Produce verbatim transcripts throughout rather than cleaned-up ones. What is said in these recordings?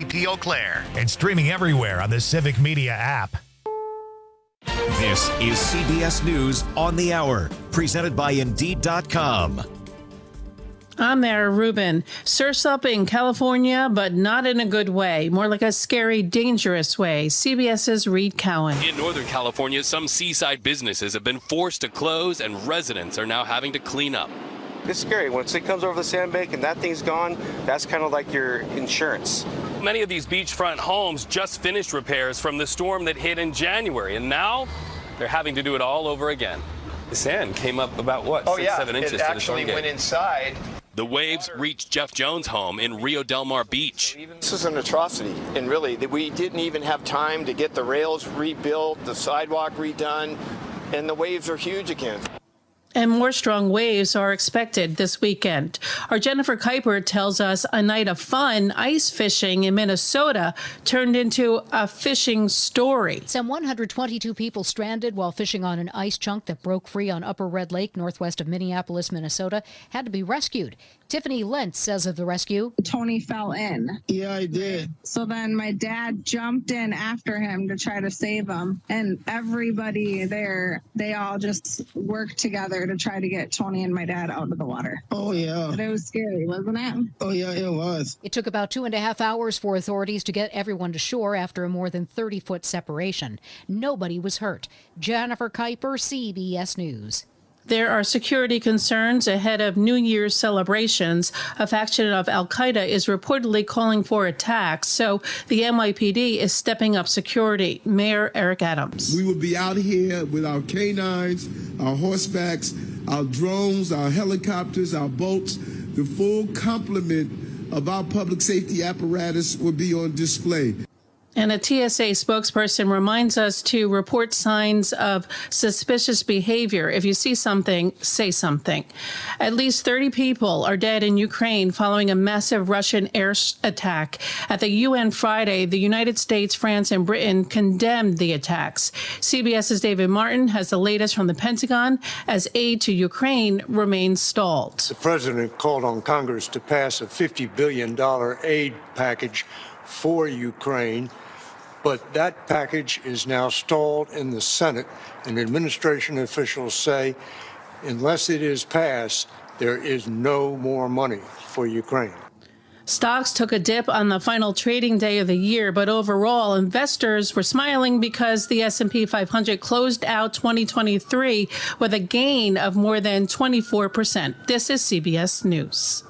P. Eau Claire. And streaming everywhere on the Civic Media app. This is C B S News on the Hour, presented by Indeed dot com. I'm Mara Rubin. Surf's up in California, but not in a good way. More like a scary, dangerous way. CBS's Reed Cowan. In Northern California, some seaside businesses have been forced to close, and residents are now having to clean up. It's scary. When it comes over the sandbank and that thing's gone, that's kind of like your insurance. Many of these beachfront homes just finished repairs from the storm that hit in January, and now they're having to do it all over again. The sand came up about, what, oh, six, yeah. seven inches it to the actually storm went gate. inside. The waves reached Jeff Jones' home in Rio Del Mar Beach. This is an atrocity, and really, we didn't even have time to get the rails rebuilt, the sidewalk redone, and the waves are huge again. And more strong waves are expected this weekend. Our Jennifer Kuiper tells us a night of fun ice fishing in Minnesota turned into a fishing story. Some one hundred twenty-two people stranded while fishing on an ice chunk that broke free on Upper Red Lake, northwest of Minneapolis, Minnesota, had to be rescued. Tiffany Lentz says of the rescue, Tony fell in. Yeah, I did. So then my dad jumped in after him to try to save him. And everybody there, they all just worked together to try to get Tony and my dad out of the water. Oh, yeah. But it was scary, wasn't it? Oh, yeah, it was. It took about two and a half hours for authorities to get everyone to shore after a more than thirty-foot separation. Nobody was hurt. Jennifer Kuiper, C B S News. There are security concerns ahead of New Year's celebrations. A faction of al-Qaeda is reportedly calling for attacks, so the N Y P D is stepping up security. Mayor Eric Adams. We will be out here with our canines, our horsebacks, our drones, our helicopters, our boats. The full complement of our public safety apparatus will be on display. And a T S A spokesperson reminds us to report signs of suspicious behavior. If you see something, say something. At least thirty people are dead in Ukraine following a massive Russian air attack. At the U N Friday, the United States, France, and Britain condemned the attacks. CBS's David Martin has the latest from the Pentagon as aid to Ukraine remains stalled. The president called on Congress to pass a fifty billion dollars aid package for Ukraine. But that package is now stalled in the Senate, and administration officials say unless it is passed, there is no more money for Ukraine. Stocks took a dip on the final trading day of the year, but overall, investors were smiling because the S and P five hundred closed out twenty twenty-three with a gain of more than twenty-four percent. This is C B S News.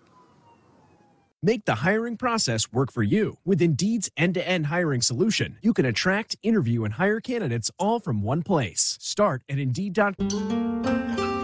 Make the hiring process work for you. With Indeed's end-to-end hiring solution, you can attract, interview, and hire candidates all from one place. Start at Indeed dot com.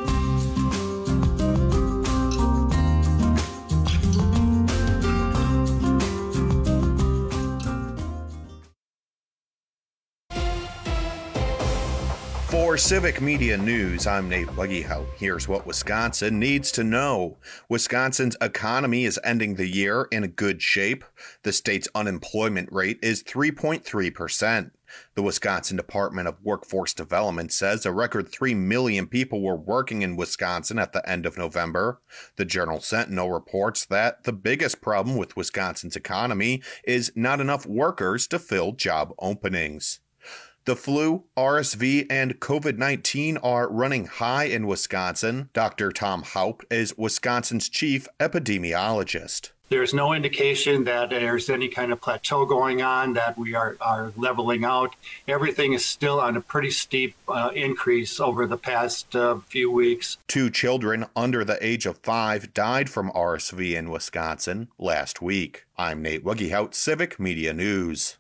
For Civic Media News, I'm Nate Weggehout. Here's what Wisconsin needs to know. Wisconsin's economy is ending the year in good shape. The state's unemployment rate is three point three percent. The Wisconsin Department of Workforce Development says a record three million people were working in Wisconsin at the end of November. The Journal Sentinel reports that the biggest problem with Wisconsin's economy is not enough workers to fill job openings. The flu, R S V, and COVID nineteen are running high in Wisconsin. Doctor Tom Haupt is Wisconsin's chief epidemiologist. There's no indication that there's any kind of plateau going on, that we are, are leveling out. Everything is still on a pretty steep uh, increase over the past uh, few weeks. Two children under the age of five died from R S V in Wisconsin last week. I'm Nate Weggehout, Civic Media News.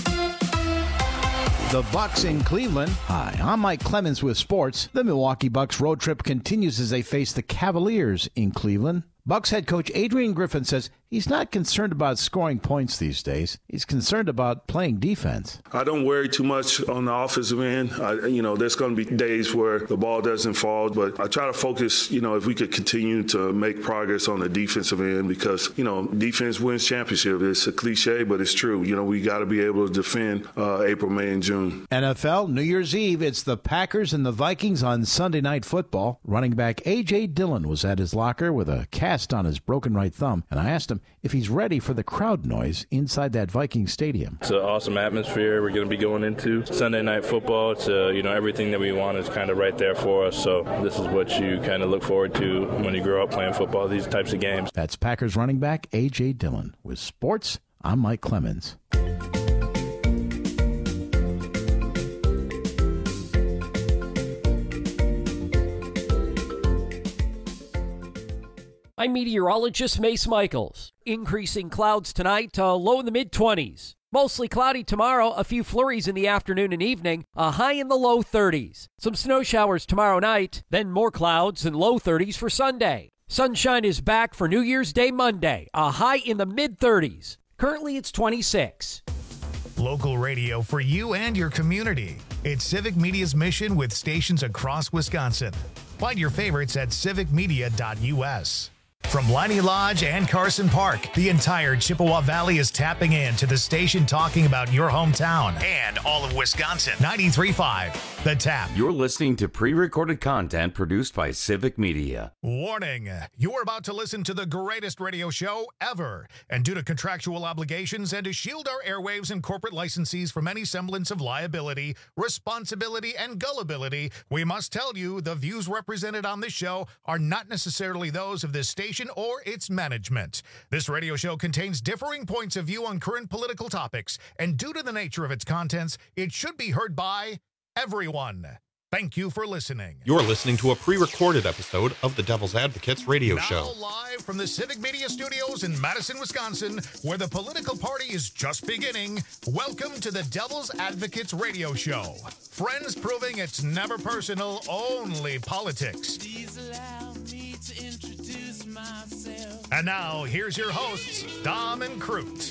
The Bucks in Cleveland. Hi, I'm Mike Clemens with sports. The Milwaukee Bucks road trip continues as they face the Cavaliers in Cleveland. Bucks head coach Adrian Griffin says he's not concerned about scoring points these days. He's concerned about playing defense. I don't worry too much on the offensive end. I, you know, there's going to be days where the ball doesn't fall, but I try to focus, you know, if we could continue to make progress on the defensive end, because, you know, defense wins championship. It's a cliche, but it's true. You know, we got to be able to defend uh, April, May, and June. N F L, New Year's Eve, it's the Packers and the Vikings on Sunday Night Football. Running back A J. Dillon was at his locker with a cast cast on his broken right thumb, and I asked him if he's ready for the crowd noise inside that Viking stadium. It's an awesome atmosphere we're going to be going into. Sunday Night Football, it's, uh, you know, everything that we want is kind of right there for us, so this is what you kind of look forward to when you grow up playing football, these types of games. That's Packers running back A J. Dillon. With sports, I'm Mike Clemens. I'm meteorologist Mace Michaels. Increasing clouds tonight to low in the mid-twenties. Mostly cloudy tomorrow, a few flurries in the afternoon and evening, a high in the low thirties. Some snow showers tomorrow night, then more clouds and low thirties for Sunday. Sunshine is back for New Year's Day Monday, a high in the mid-thirties. Currently it's twenty-six. Local radio for you and your community. It's Civic Media's mission with stations across Wisconsin. Find your favorites at civic media dot u s. From Liney Lodge and Carson Park, the entire Chippewa Valley is tapping in to the station talking about your hometown and all of Wisconsin. ninety-three point five, The Tap. You're listening to pre-recorded content produced by Civic Media. Warning, you're about to listen to the greatest radio show ever. And due to contractual obligations and to shield our airwaves and corporate licensees from any semblance of liability, responsibility, and gullibility, we must tell you the views represented on this show are not necessarily those of this station or its management. This radio show contains differing points of view on current political topics, and due to the nature of its contents, it should be heard by everyone. Thank you for listening. You're listening to a pre-recorded episode of the Devil's Advocates radio now show. Live from the Civic Media Studios in Madison, Wisconsin, where the political party is just beginning, welcome to the Devil's Advocates radio show. Friends proving it's never personal, only politics. Please allow me to introduce myself. And now, here's your hosts, Dom and Crute.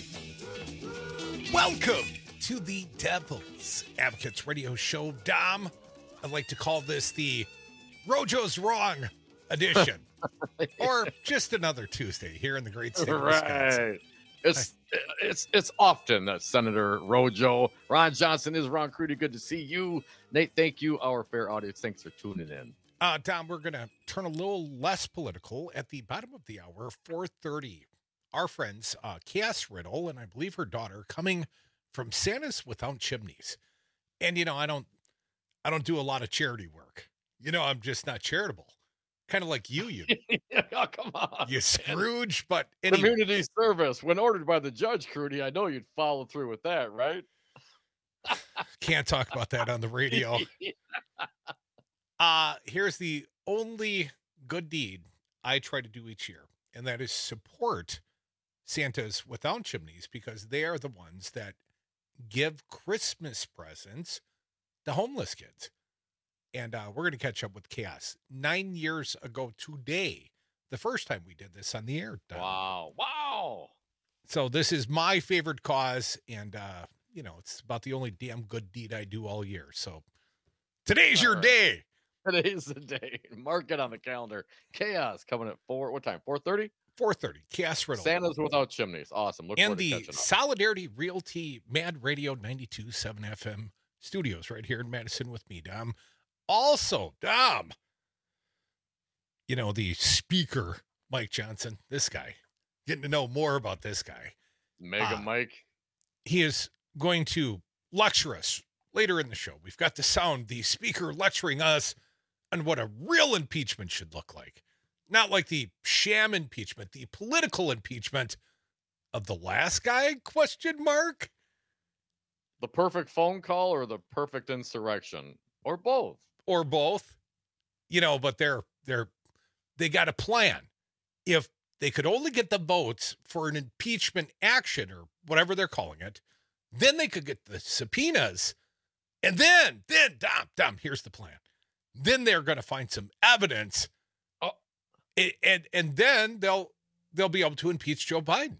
Welcome to the Devil's Advocates radio show. Dom, I'd like to call this the Rojo's Wrong edition, or just another Tuesday here in the great state of Wisconsin. Right. It's it's it's often that Senator Rojo, Ron Johnson is Ron Crute. Good to see you, Nate. Thank you, our fair audience. Thanks for tuning in. Uh, Dom, we're going to turn a little less political at the bottom of the hour, four thirty. Our friends, uh, Cass Riddle, and I believe her daughter, coming from Santa's Without Chimneys. And, you know, I don't, I don't do a lot of charity work. You know, I'm just not charitable. Kind of like you, you. Oh, come on. You Scrooge, but anyway. Community service. When ordered by the judge, Crute, I know you'd follow through with that, right? Can't talk about that on the radio. Uh, here's the only good deed I try to do each year, and that is support Santa's Without Chimneys, because they are the ones that give Christmas presents to homeless kids. And uh, we're going to catch up with Chaos. Nine years ago today, the first time we did this on the air. Done. Wow. Wow. So this is my favorite cause, and, uh, you know, it's about the only damn good deed I do all year. So today's all your right. day. Today's the day. Mark it on the calendar. Chaos coming at four. What time? four thirty? four thirty. Chaos Riddle. Santa's Without Chimneys. Awesome. Look and forward to the catching up. Solidarity Realty Mad Radio ninety-two point seven F M studios right here in Madison with me, Dom. Also, Dom, you know, the speaker, Mike Johnson, this guy, getting to know more about this guy. Mega uh, Mike. He is going to lecture us later in the show. We've got the sound, the speaker lecturing us on what a real impeachment should look like. Not like the sham impeachment, the political impeachment of the last guy, question mark? The perfect phone call or the perfect insurrection? Or both? Or both. You know, but they're, they're, they got a plan. If they could only get the votes for an impeachment action or whatever they're calling it, then they could get the subpoenas. And then, then, Dom, Dom, here's the plan. Then they're going to find some evidence. Oh, and, and and then they'll they'll be able to impeach Joe Biden.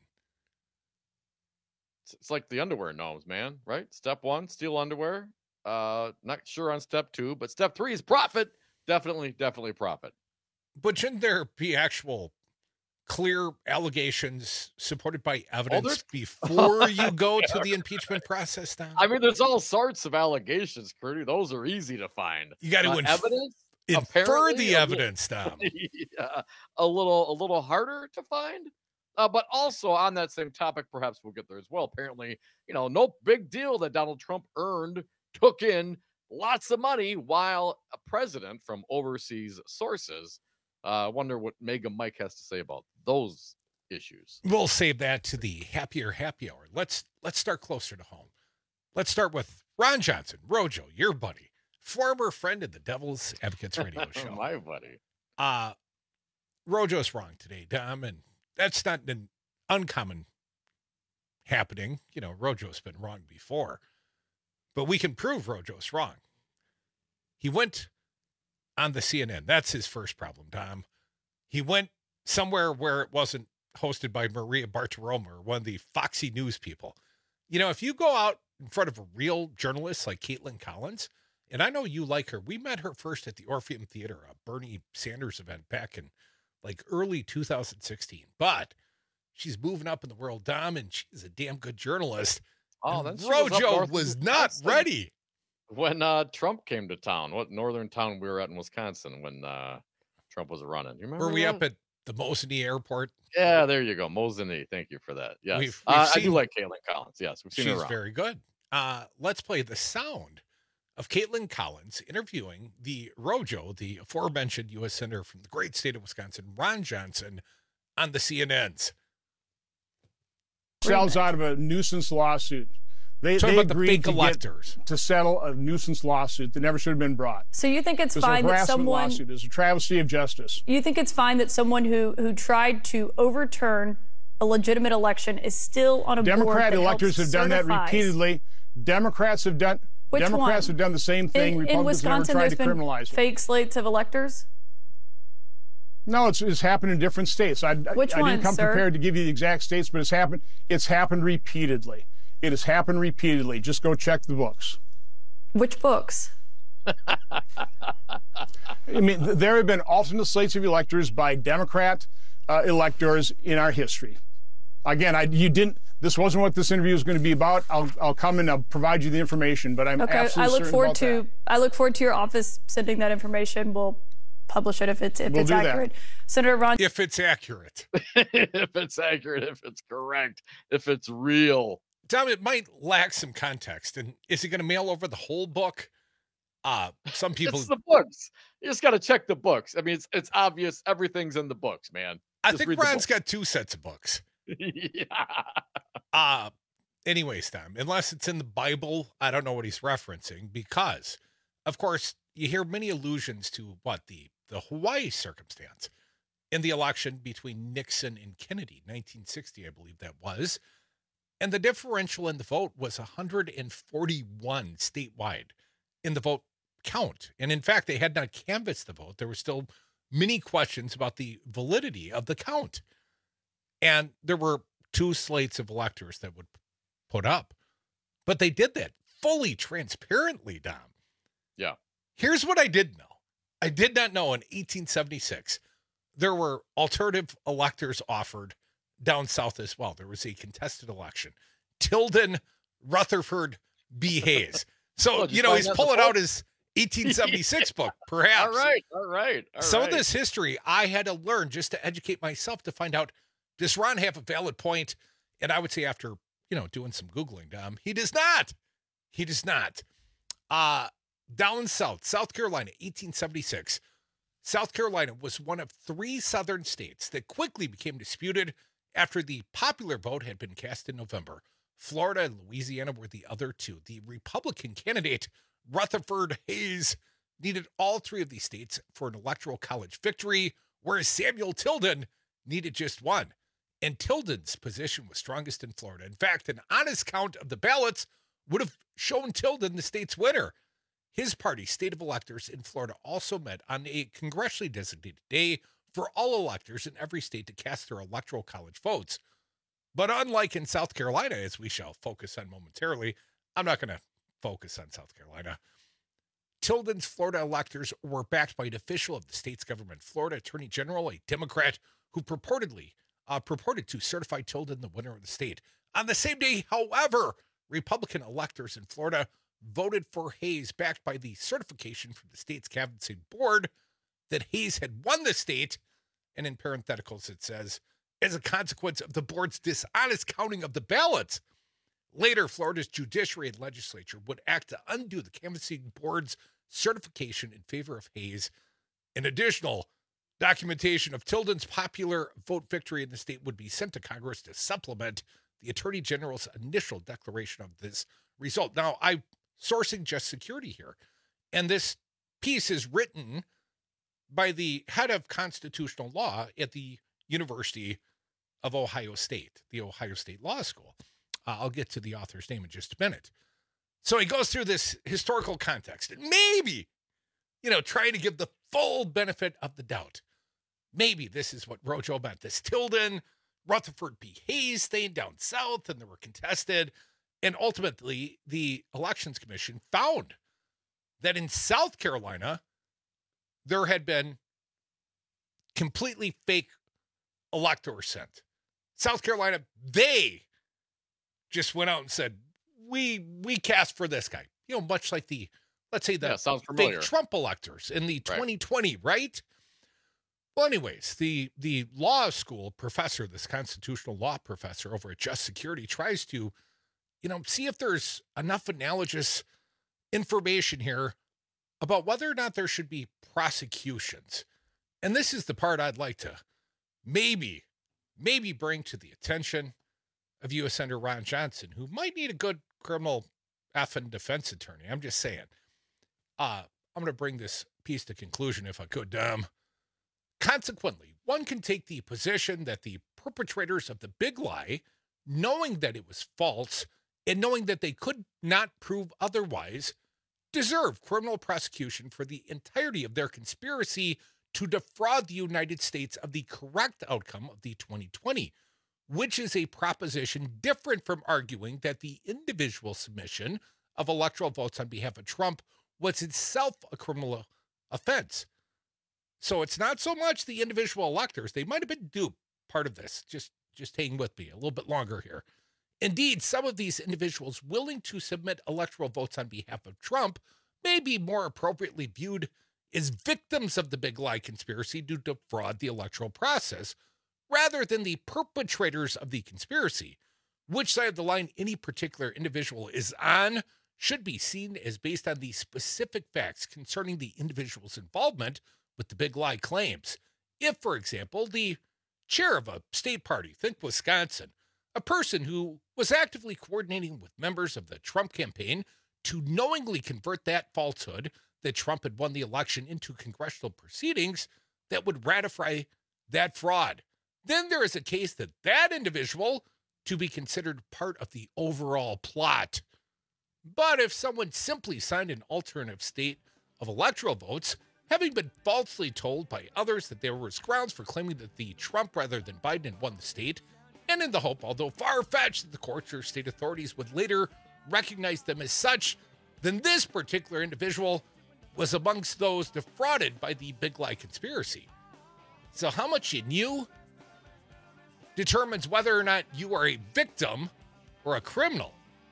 It's, it's like the underwear gnomes, man, right? Step one, steal underwear. Uh, not sure on step two, but step three is profit. Definitely, definitely profit. But shouldn't there be actual clear allegations supported by evidence oh, before you go to the impeachment process now? I mean, there's all sorts of allegations, Crute. Those are easy to find. You got to uh, inf- evidence. Infer the a evidence, little, Tom. yeah, a little, a little harder to find. Uh, but also on that same topic, perhaps we'll get there as well. Apparently, you know, no big deal that Donald Trump earned, took in lots of money while a president from overseas sources. I uh, wonder what Mega Mike has to say about those issues. We'll save that to the happier happy hour. Let's let's start closer to home. Let's start with Ron Johnson, Rojo, your buddy, former friend of the Devil's Advocates radio show. My buddy. Uh, Rojo's wrong today, Dom, and that's not an uncommon happening. You know, Rojo's been wrong before, but we can prove Rojo's wrong. He went on the C N N. That's his first problem, Dom. He went somewhere where it wasn't hosted by Maria Bartiromo or one of the Foxy News people. You know, if you go out in front of a real journalist like Caitlin Collins, and I know you like her. We met her first at the Orpheum Theater, a Bernie Sanders event back in like early two thousand sixteen. But she's moving up in the world, Dom, and she's a damn good journalist. Oh, and then Rojo was, was not ready. When uh, Trump came to town, what northern town we were at in Wisconsin when uh, Trump was running? You remember? Were we that? up at the Mosinee Airport? Yeah, there you go. Mosinee. Thank you for that. Yes. We've, we've uh, seen, I do like Caitlin Collins. Yes, we've seen she's her around. very good. Uh, let's play the sound of Caitlin Collins interviewing the Rojo, the aforementioned U S Senator from the great state of Wisconsin, Ron Johnson, on the C N Ns. Sells out of a nuisance lawsuit. They, Talking they about the agreed fake to, electors. get, to settle a nuisance lawsuit that never should have been brought. So you think it's it was fine a that harassment someone lawsuit. It was a travesty of justice. You think it's fine that someone who who tried to overturn a legitimate election is still on a Democrat board that electors have done that certifies. repeatedly. Democrats have done. Which Democrats one? have done the same thing. In, Republicans in Wisconsin, never tried there's to been criminalize it. fake slates of electors. No, it's, it's happened in different states. I, Which I, I ones, didn't come sir? prepared to give you the exact states, but it's happened. It's happened repeatedly. It has happened repeatedly. Just go check the books. Which books? I mean, th- there have been alternate slates of electors by Democrat uh, electors in our history. Again, I, you didn't. This wasn't what this interview was going to be about. I'll, I'll come and I'll provide you the information, but I'm Okay, absolutely I look certain forward about to that. I look forward to your office sending that information. We'll publish it if it's if We'll it's do that. accurate. Senator Ron. If it's accurate. If it's accurate, if it's correct, if it's real. Tom, it might lack some context. And is he going to mail over the whole book? Uh, some people. It's the books. You just got to check the books. I mean, it's it's obvious. Everything's in the books, man. I Just think read the Ron's books. got two sets of books. yeah. Uh, anyways, Tom, unless it's in the Bible, I don't know what he's referencing because, of course, you hear many allusions to what the, the Hawaii circumstance in the election between Nixon and Kennedy, nineteen sixty, I believe that was. And the differential in the vote was one hundred forty-one statewide in the vote count. And in fact, they had not canvassed the vote. There were still many questions about the validity of the count. And there were two slates of electors that would put up. But they did that fully transparently, Dom. Yeah. Here's what I did know. I did not know in eighteen seventy-six, there were alternative electors offered down south as well. There was a contested election. Tilden, Rutherford, B. Hayes. So, Oh, did you you know, find he's that in the pulling book? out his eighteen seventy-six book, perhaps. All right. All right. All Some right. of this history I had to learn just to educate myself to find out, does Ron have a valid point? And I would say after, you know, doing some Googling, Dom, he does not. He does not. Uh, down south, South Carolina, eighteen seventy-six. South Carolina was one of three southern states that quickly became disputed after the popular vote had been cast in November. Florida and Louisiana were the other two. The Republican candidate, Rutherford Hayes, needed all three of these states for an electoral college victory, whereas Samuel Tilden needed just one. And Tilden's position was strongest in Florida. In fact, an honest count of the ballots would have shown Tilden the state's winner. His party, State of Electors in Florida, also met on a congressionally designated day for all electors in every state to cast their electoral college votes. But unlike in South Carolina, as we shall focus on momentarily, I'm not going to focus on South Carolina. Tilden's Florida electors were backed by an official of the state's government, Florida Attorney General, a Democrat who purportedly uh, purported to certify Tilden the winner of the state. On the same day, however, Republican electors in Florida voted for Hayes, backed by the certification from the state's canvassing board that Hayes had won the state. And in parentheticals, it says, as a consequence of the board's dishonest counting of the ballots. Later, Florida's judiciary and legislature would act to undo the canvassing board's certification in favor of Hayes. An additional documentation of Tilden's popular vote victory in the state would be sent to Congress to supplement the Attorney General's initial declaration of this result. Now, I'm sourcing Just Security here, and this piece is written by the head of constitutional law at the University of Ohio State, the Ohio State Law School. Uh, I'll get to the author's name in just a minute. So he goes through this historical context and maybe, you know, trying to give the full benefit of the doubt. Maybe this is what Rojo meant. This Tilden, Rutherford B. Hayes thing down south, and they were contested. And ultimately, the Elections Commission found that in South Carolina, there had been completely fake electors sent. South Carolina, they just went out and said, we we cast for this guy. You know, much like the, let's say the yeah, sounds familiar. fake Trump electors in the Right. twenty twenty, right? Well, anyways, the, the law school professor, this constitutional law professor over at Just Security, tries to, you know, see if there's enough analogous information here about whether or not there should be prosecutions. And this is the part I'd like to maybe, maybe bring to the attention of U S Senator Ron Johnson, who might need a good criminal effing defense attorney. I'm just saying. Uh, I'm going to bring this piece to conclusion if I could. Um, consequently, one can take the position that the perpetrators of the big lie, knowing that it was false and knowing that they could not prove otherwise, deserve criminal prosecution for the entirety of their conspiracy to defraud the United States of the correct outcome of the twenty twenty, which is a proposition different from arguing that the individual submission of electoral votes on behalf of Trump was itself a criminal offense. So it's not so much the individual electors. They might have been duped part of this. Just, just hang with me a little bit longer here. Indeed, some of these individuals willing to submit electoral votes on behalf of Trump may be more appropriately viewed as victims of the big lie conspiracy to defraud the electoral process, rather than the perpetrators of the conspiracy. Which side of the line any particular individual is on should be seen as based on the specific facts concerning the individual's involvement with the big lie claims. If, for example, the chair of a state party, think Wisconsin, a person who was actively coordinating with members of the Trump campaign to knowingly convert that falsehood that Trump had won the election into congressional proceedings that would ratify that fraud, then there is a case that that individual to be considered part of the overall plot. But if someone simply signed an alternative state of electoral votes, having been falsely told by others that there was grounds for claiming that the Trump rather than Biden had won the state, and in the hope, although far-fetched, that the courts or state authorities would later recognize them as such, then this particular individual was amongst those defrauded by the big lie conspiracy. So how much you knew determines whether or not you are a victim or a criminal.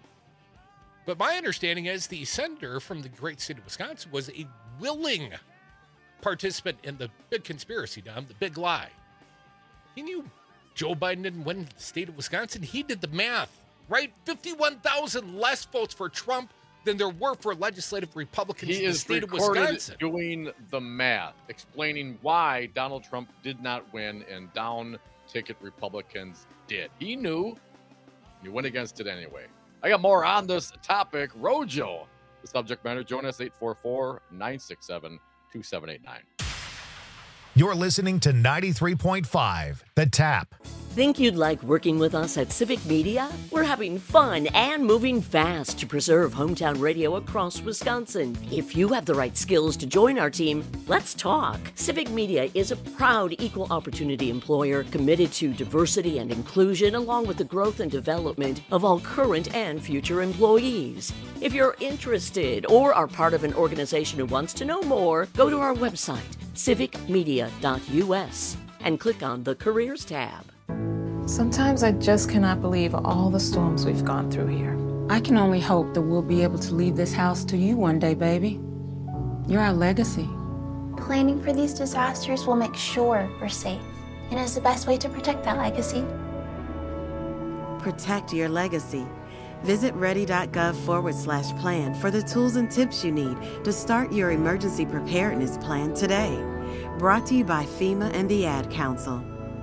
But my understanding is the senator from the great state of Wisconsin was a willing participant in the big conspiracy, Dom, the big lie. He knew Joe Biden didn't win the state of Wisconsin. He did the math, right? fifty-one thousand less votes for Trump than there were for legislative Republicans He in the is state of recorded Wisconsin. doing the math, explaining why Donald Trump did not win and down ticket Republicans did. He knew. He went against it anyway. I got more on this topic. Rojo, the subject matter. Join us eight four four, nine six seven, two seven eight nine. You're listening to ninety-three point five, The Tap. Think you'd like working with us at Civic Media? We're having fun and moving fast to preserve hometown radio across Wisconsin. If you have the right skills to join our team, let's talk. Civic Media is a proud equal opportunity employer committed to diversity and inclusion, along with the growth and development of all current and future employees. If you're interested or are part of an organization who wants to know more, go to our website, civic media dot u s, and click on the Careers tab. Sometimes I just cannot believe all the storms we've gone through here. I can only hope that we'll be able to leave this house to you one day, baby. You're our legacy. Planning for these disasters will make sure we're safe, and is the best way to protect that legacy. Protect your legacy. Visit ready.gov forward slash plan for the tools and tips you need to start your emergency preparedness plan today. Brought to you by FEMA and the Ad Council.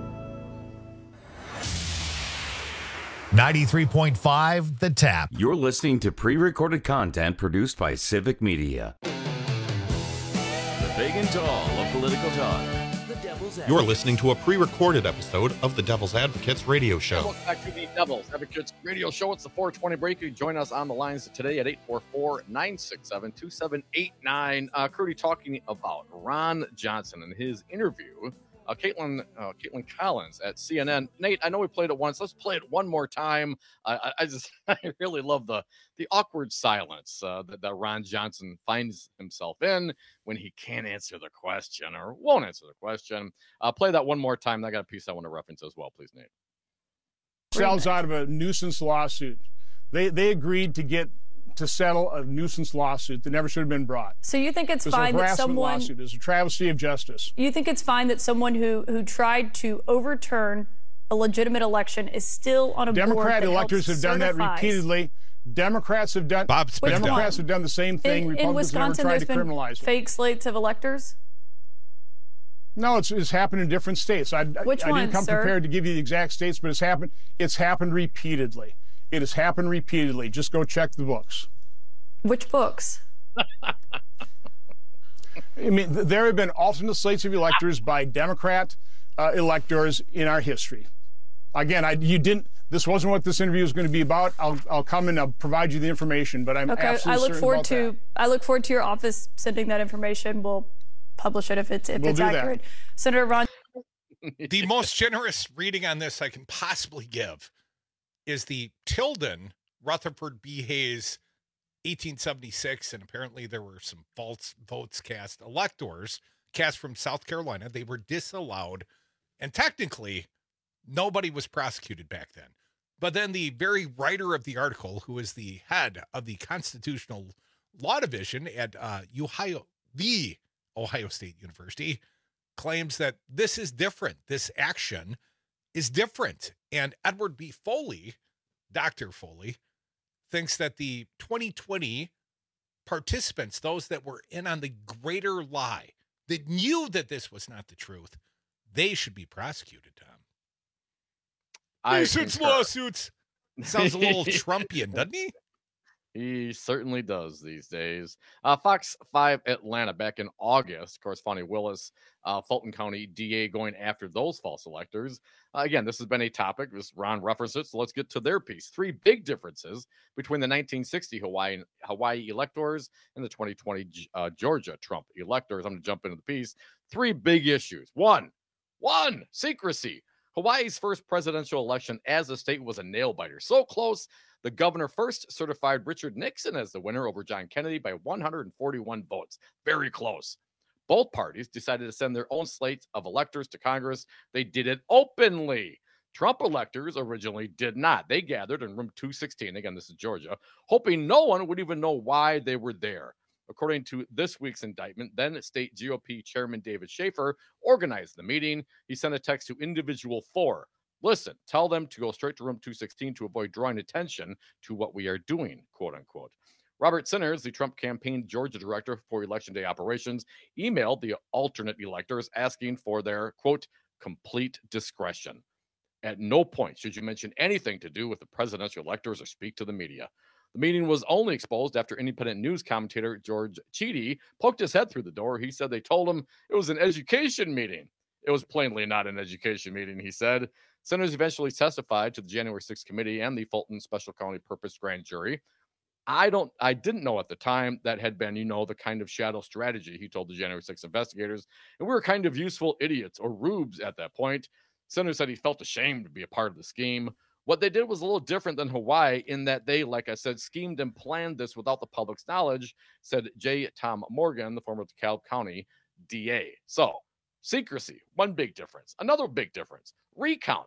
ninety-three point five The Tap. You're listening to pre-recorded content produced by Civic Media. The big and tall of political talk. The Devil's Advocate. You're listening to a pre-recorded episode of the Devil's Advocates radio show. Welcome back to the Devil's Advocates radio show. It's the four twenty break. You can join us on the lines today at eight four four, nine six seven, two seven eight nine. Uh, Crudy talking about Ron Johnson and his interview. Uh, Caitlin, uh, Caitlin Collins at C N N. Nate, I know we played it once. Let's play it one more time. Uh, I, I just, I really love the the awkward silence uh, that, that Ron Johnson finds himself in when he can't answer the question or won't answer the question. Uh, play that one more time. I got a piece I want to reference as well, please, Nate. Sells out of a nuisance lawsuit. They they agreed to get to settle a nuisance lawsuit that never should have been brought. So you think it's It was fine a that harassment someone lawsuit. It was a travesty of justice. you think it's fine that someone who who tried to overturn a legitimate election is still on a board Democrat that electors have helps done that certifies- repeatedly. Democrats have done. Bob Spitz Democrats done. have done the same thing. In, in Republicans never Wisconsin, tried there's to been criminalize it. fake slates of electors. No, it's, it's happened in different states. I, Which I, I ones, didn't come sir? prepared to give you the exact states, but it's happened. It's happened repeatedly. It has happened repeatedly. Just go check the books. Which books? I mean, th- there have been alternate slates of electors by Democrat uh, electors in our history. Again, I, you didn't. This wasn't what this interview was going to be about. I'll, I'll come and I'll provide you the information, but I'm Okay, absolutely I look certain forward about to that. I look forward to your office sending that information. We'll publish it if it's if We'll it's do that. accurate. Senator Ron. The most generous reading on this I can possibly give is the Tilden Rutherford B. Hayes eighteen seventy-six, and apparently there were some false votes cast, electors cast from South Carolina. They were disallowed, and technically nobody was prosecuted back then. But then the very writer of the article, who is the head of the Constitutional Law Division at uh, Ohio, the Ohio State University, claims that this is different. This action is different. And Edward B. Foley, Doctor Foley, thinks that the twenty twenty participants, those that were in on the greater lie, that knew that this was not the truth, they should be prosecuted, Tom. I Nuisance concur. lawsuits. Sounds a little Trumpian, doesn't he? He certainly does these days. Uh, Fox five Atlanta back in August, of course, Fonnie Willis, uh, Fulton County D A going after those false electors. Uh, again, this has been a topic. This Ron referenced it, so let's get to their piece. Three big differences between the nineteen sixty Hawaii Hawaii electors and the twenty twenty uh, Georgia Trump electors. I'm going to jump into the piece. Three big issues. One, one secrecy. Hawaii's first presidential election as a state was a nail biter. So close, the governor first certified Richard Nixon as the winner over John Kennedy by one hundred forty-one votes. Very close. Both parties decided to send their own slates of electors to Congress. They did it openly. Trump electors originally did not. They gathered in room two sixteen, again, this is Georgia, hoping no one would even know why they were there. According to this week's indictment, then state G O P Chairman David Schaefer organized the meeting. He sent a text to individual four. Listen, tell them to go straight to room two sixteen to avoid drawing attention to what we are doing, quote unquote. Robert Sinners, the Trump campaign Georgia director for election day operations, emailed the alternate electors asking for their, quote, complete discretion. At no point should you mention anything to do with the presidential electors or speak to the media. The meeting was only exposed after independent news commentator George Cheedy poked his head through the door. He said they told him it was an education meeting. It was plainly not an education meeting, he said. Senators eventually testified to the January sixth committee and the Fulton Special County Purpose Grand Jury. I don't, I didn't know at the time that had been, you know, the kind of shadow strategy, he told the January sixth investigators. And we were kind of useful idiots or rubes at that point. Senator said he felt ashamed to be a part of the scheme. What they did was a little different than Hawaii in that they, like I said, schemed and planned this without the public's knowledge, said J. Tom Morgan, the former DeKalb County D A. So, secrecy, one big difference. Another big difference, recounts.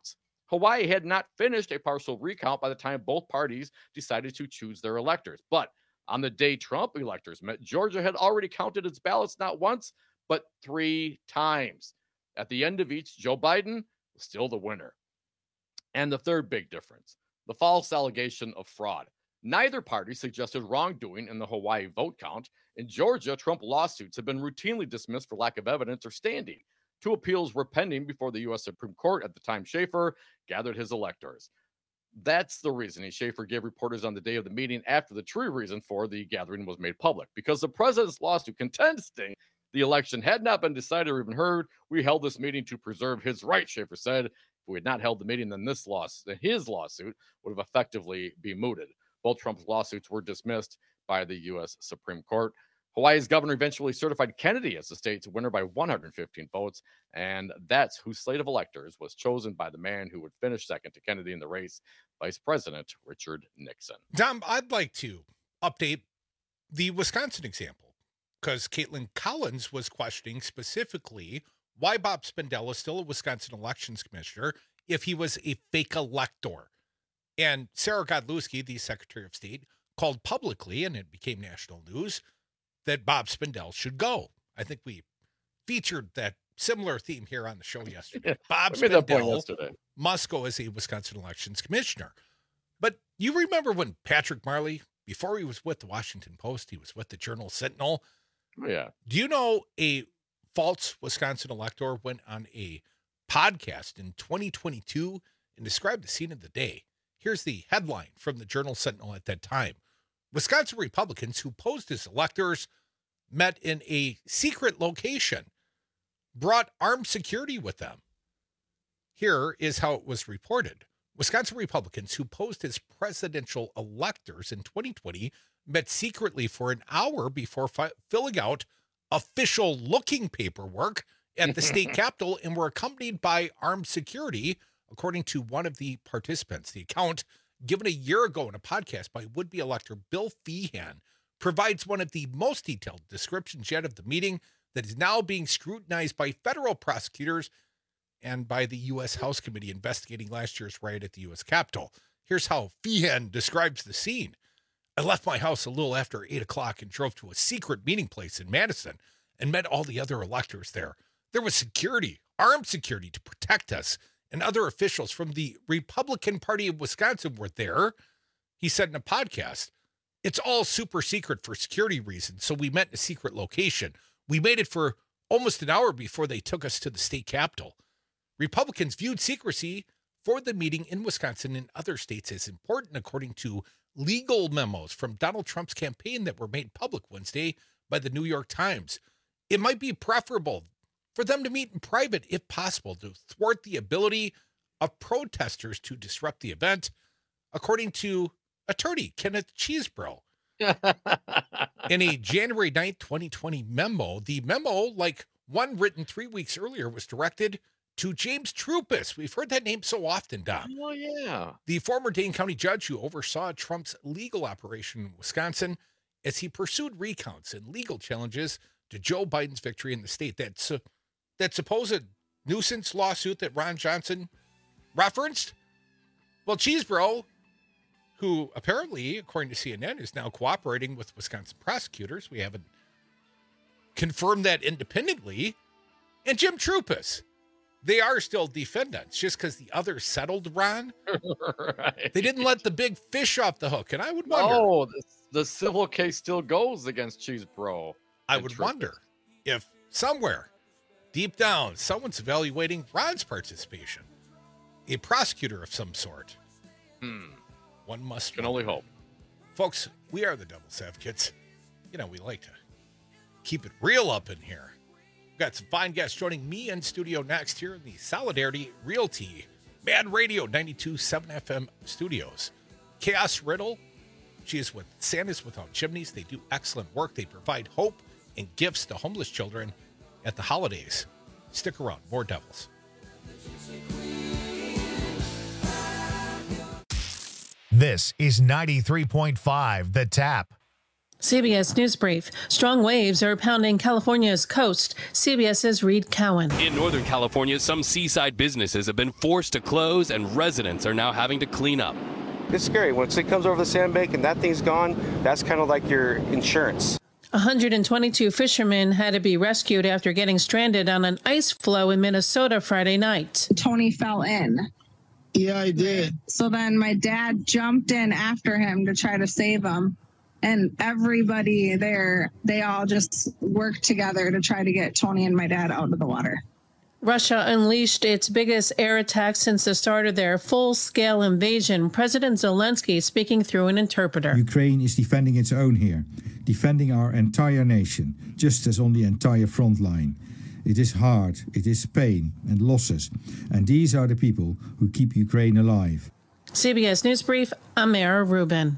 Hawaii had not finished a partial recount by the time both parties decided to choose their electors. But on the day Trump electors met, Georgia had already counted its ballots not once, but three times. At the end of each, Joe Biden was still the winner. And the third big difference, the false allegation of fraud. Neither party suggested wrongdoing in the Hawaii vote count. In Georgia, Trump lawsuits have been routinely dismissed for lack of evidence or standing. Two appeals were pending before the U S Supreme Court at the time Schaefer gathered his electors. That's the reasoning Schaefer gave reporters on the day of the meeting after the true reason for the gathering was made public. Because the president's lawsuit contesting the election had not been decided or even heard, we held this meeting to preserve his right, Schaefer said. If we had not held the meeting, then this lawsuit, his lawsuit would have effectively been mooted. Both Trump's lawsuits were dismissed by the U S Supreme Court. Hawaii's governor eventually certified Kennedy as the state's winner by one hundred fifteen votes, and that's whose slate of electors was chosen by the man who would finish second to Kennedy in the race, Vice President Richard Nixon. Dom, I'd like to update the Wisconsin example, because Caitlin Collins was questioning specifically why Bob Spindell is still a Wisconsin elections commissioner if he was a fake elector. And Sarah Godlewski, the Secretary of State, called publicly, and it became national news, that Bob Spindell should go. I think we featured that similar theme here on the show yesterday. Yeah, Bob made that point Spindell yesterday. must go as a Wisconsin elections commissioner. But you remember when Patrick Marley, before he was with the Washington Post, he was with the Journal Sentinel. Oh, yeah. Do you know a false Wisconsin elector went on a podcast in twenty twenty-two and described the scene of the day? Here's the headline from the Journal Sentinel at that time. Wisconsin Republicans who posed as electors met in a secret location, brought armed security with them. Here is how it was reported. Wisconsin Republicans who posed as presidential electors in twenty twenty met secretly for an hour before fi- filling out official looking paperwork at the state capitol and were accompanied by armed security, according to one of the participants. The account, given a year ago in a podcast by would-be elector Bill Feehan, provides one of the most detailed descriptions yet of the meeting that is now being scrutinized by federal prosecutors and by the U S House Committee investigating last year's riot at the U S Capitol. Here's how Feehan describes the scene. I left my house a little after eight o'clock and drove to a secret meeting place in Madison and met all the other electors there. There was security, armed security to protect us, and other officials from the Republican Party of Wisconsin were there. He said in a podcast, it's all super secret for security reasons, so we met in a secret location. We made it for almost an hour before they took us to the state capitol. Republicans viewed secrecy for the meeting in Wisconsin and other states as important, according to legal memos from Donald Trump's campaign that were made public Wednesday by the New York Times. It might be preferable for them to meet in private, if possible, to thwart the ability of protesters to disrupt the event, according to attorney Kenneth Chesebro. In a January ninth, twenty twenty memo, the memo, like one written three weeks earlier, was directed to James Trupis. We've heard that name so often, Dom. Oh, yeah. The former Dane County judge who oversaw Trump's legal operation in Wisconsin as he pursued recounts and legal challenges to Joe Biden's victory in the state. That's uh, that supposed nuisance lawsuit that Ron Johnson referenced? Well, Chesebro, who apparently, according to C N N, is now cooperating with Wisconsin prosecutors. We haven't confirmed that independently. And Jim Trupis. They are still defendants just because the others settled, Ron. Right. They didn't let the big fish off the hook. And I would wonder. Oh, the, the civil case still goes against Chesebro. I would wonder if somewhere deep down, someone's evaluating Ron's participation. A prosecutor of some sort. Hmm. One must Can only hope. Folks, we are the Devil's Advocates. You know, we like to keep it real up in here. We've got some fine guests joining me in studio next here in the Solidarity Realty Mad Radio ninety-two point seven F M studios. Chaos Riddle, she is with Santa's Without Chimneys. They do excellent work. They provide hope and gifts to homeless children at the holidays. Stick around. More Devils. This is ninety-three point five The Tap. C B S News Brief. Strong waves are pounding California's coast. CBS's Reed Cowan. In Northern California, some seaside businesses have been forced to close, and residents are now having to clean up. It's scary. Once it comes over the sandbank and that thing's gone, that's kind of like your insurance. one hundred twenty-two fishermen had to be rescued after getting stranded on an ice floe in Minnesota Friday night. Tony fell in. Yeah, I did. So then my dad jumped in after him to try to save him. And everybody there, they all just worked together to try to get Tony and my dad out of the water. Russia unleashed its biggest air attack since the start of their full-scale invasion. President Zelensky speaking through an interpreter. Ukraine is defending its own here, defending our entire nation, just as on the entire front line. It is hard, it is pain and losses, and these are the people who keep Ukraine alive. C B S News Brief, I'm Mara Rubin.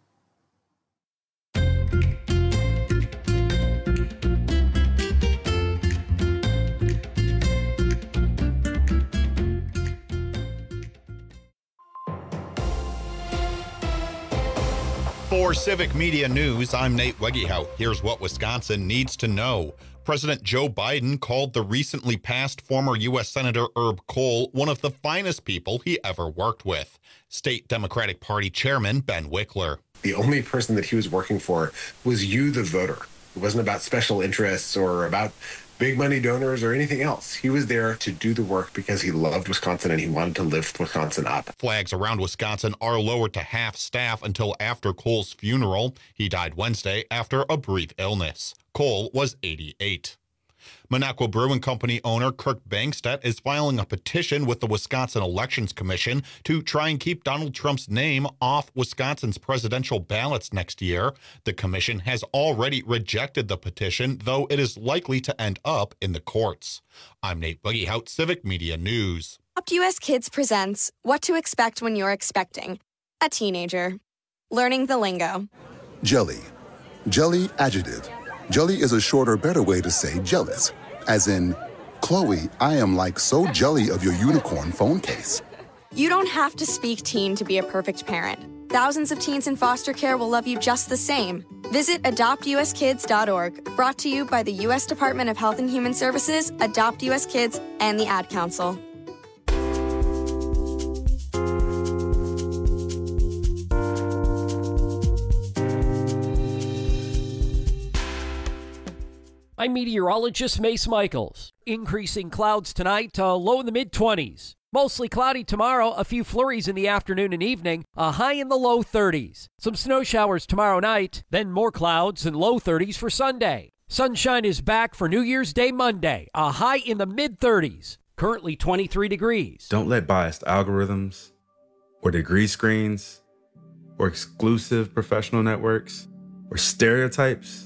For Civic Media News, I'm Nate Wegehout. Here's what Wisconsin needs to know. President Joe Biden called the recently passed former U S Senator Herb Kohl one of the finest people he ever worked with. State Democratic Party Chairman Ben Wickler. The only person that he was working for was you, the voter. It wasn't about special interests or about big money donors or anything else. He was there to do the work because he loved Wisconsin and he wanted to lift Wisconsin up. Flags around Wisconsin are lowered to half staff until after Kohl's funeral. He died Wednesday after a brief illness. Kohl was eighty-eight. Minocqua Brewing Company owner Kirk Bangstedt is filing a petition with the Wisconsin Elections Commission to try and keep Donald Trump's name off Wisconsin's presidential ballots next year. The commission has already rejected the petition, though it is likely to end up in the courts. I'm Nate Wegehout, Civic Media News. Adopt U S Kids presents What to Expect When You're Expecting a Teenager. Learning the lingo. Jelly. Jelly adjective. Jelly is a shorter, better way to say jealous. As in, Chloe, I am like so jelly of your unicorn phone case. You don't have to speak teen to be a perfect parent. Thousands of teens in foster care will love you just the same. Visit adopt u s kids dot org, brought to you by the U S Department of Health and Human Services, Adopt U S Kids, and the Ad Council. I'm meteorologist Mace Michaels. Increasing clouds tonight to low in the mid-twenties. Mostly cloudy tomorrow, a few flurries in the afternoon and evening, a high in the low thirties. Some snow showers tomorrow night, then more clouds and low thirties for Sunday. Sunshine is back for New Year's Day Monday, a high in the mid-thirties. Currently twenty-three degrees. Don't let biased algorithms or degree screens or exclusive professional networks or stereotypes.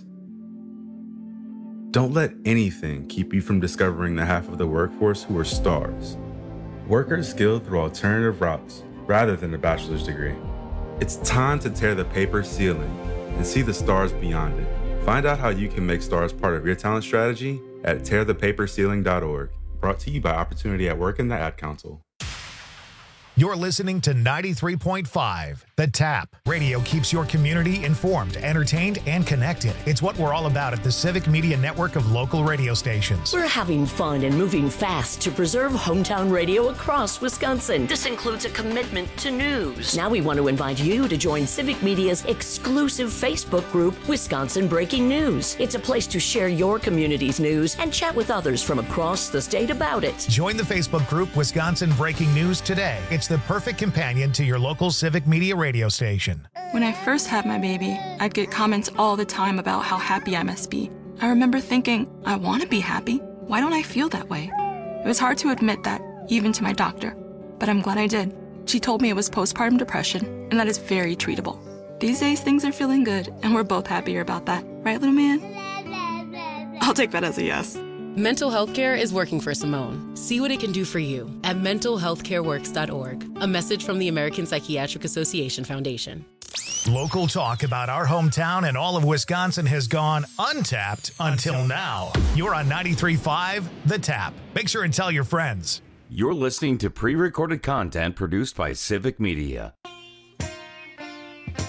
Don't let anything keep you from discovering the half of the workforce who are stars. Workers skilled through alternative routes rather than a bachelor's degree. It's time to tear the paper ceiling and see the stars beyond it. Find out how you can make stars part of your talent strategy at tear the paper ceiling dot org. Brought to you by Opportunity at Work and the Ad Council. You're listening to ninety-three point five, The Tap. Radio keeps your community informed, entertained, and connected. It's what we're all about at the Civic Media Network of local radio stations. We're having fun and moving fast to preserve hometown radio across Wisconsin. This includes a commitment to news. Now we want to invite you to join Civic Media's exclusive Facebook group, Wisconsin Breaking News. It's a place to share your community's news and chat with others from across the state about it. Join the Facebook group, Wisconsin Breaking News, today. It's the perfect companion to your local Civic Media radio station. When I first had my baby, I'd get comments all the time about how happy I must be. I remember thinking, I want to be happy. Why don't I feel that way? It was hard to admit that, even to my doctor, but I'm glad I did. She told me it was postpartum depression, and that is very treatable. These days, things are feeling good, and we're both happier about that. Right, little man? I'll take that as a yes. Mental health care is working for Simone. See what it can do for you at mental health care works dot org. A message from the American Psychiatric Association Foundation. Local talk about our hometown and all of Wisconsin has gone untapped until now. You're on ninety-three point five, The Tap. Make sure and tell your friends. You're listening to pre-recorded content produced by Civic Media.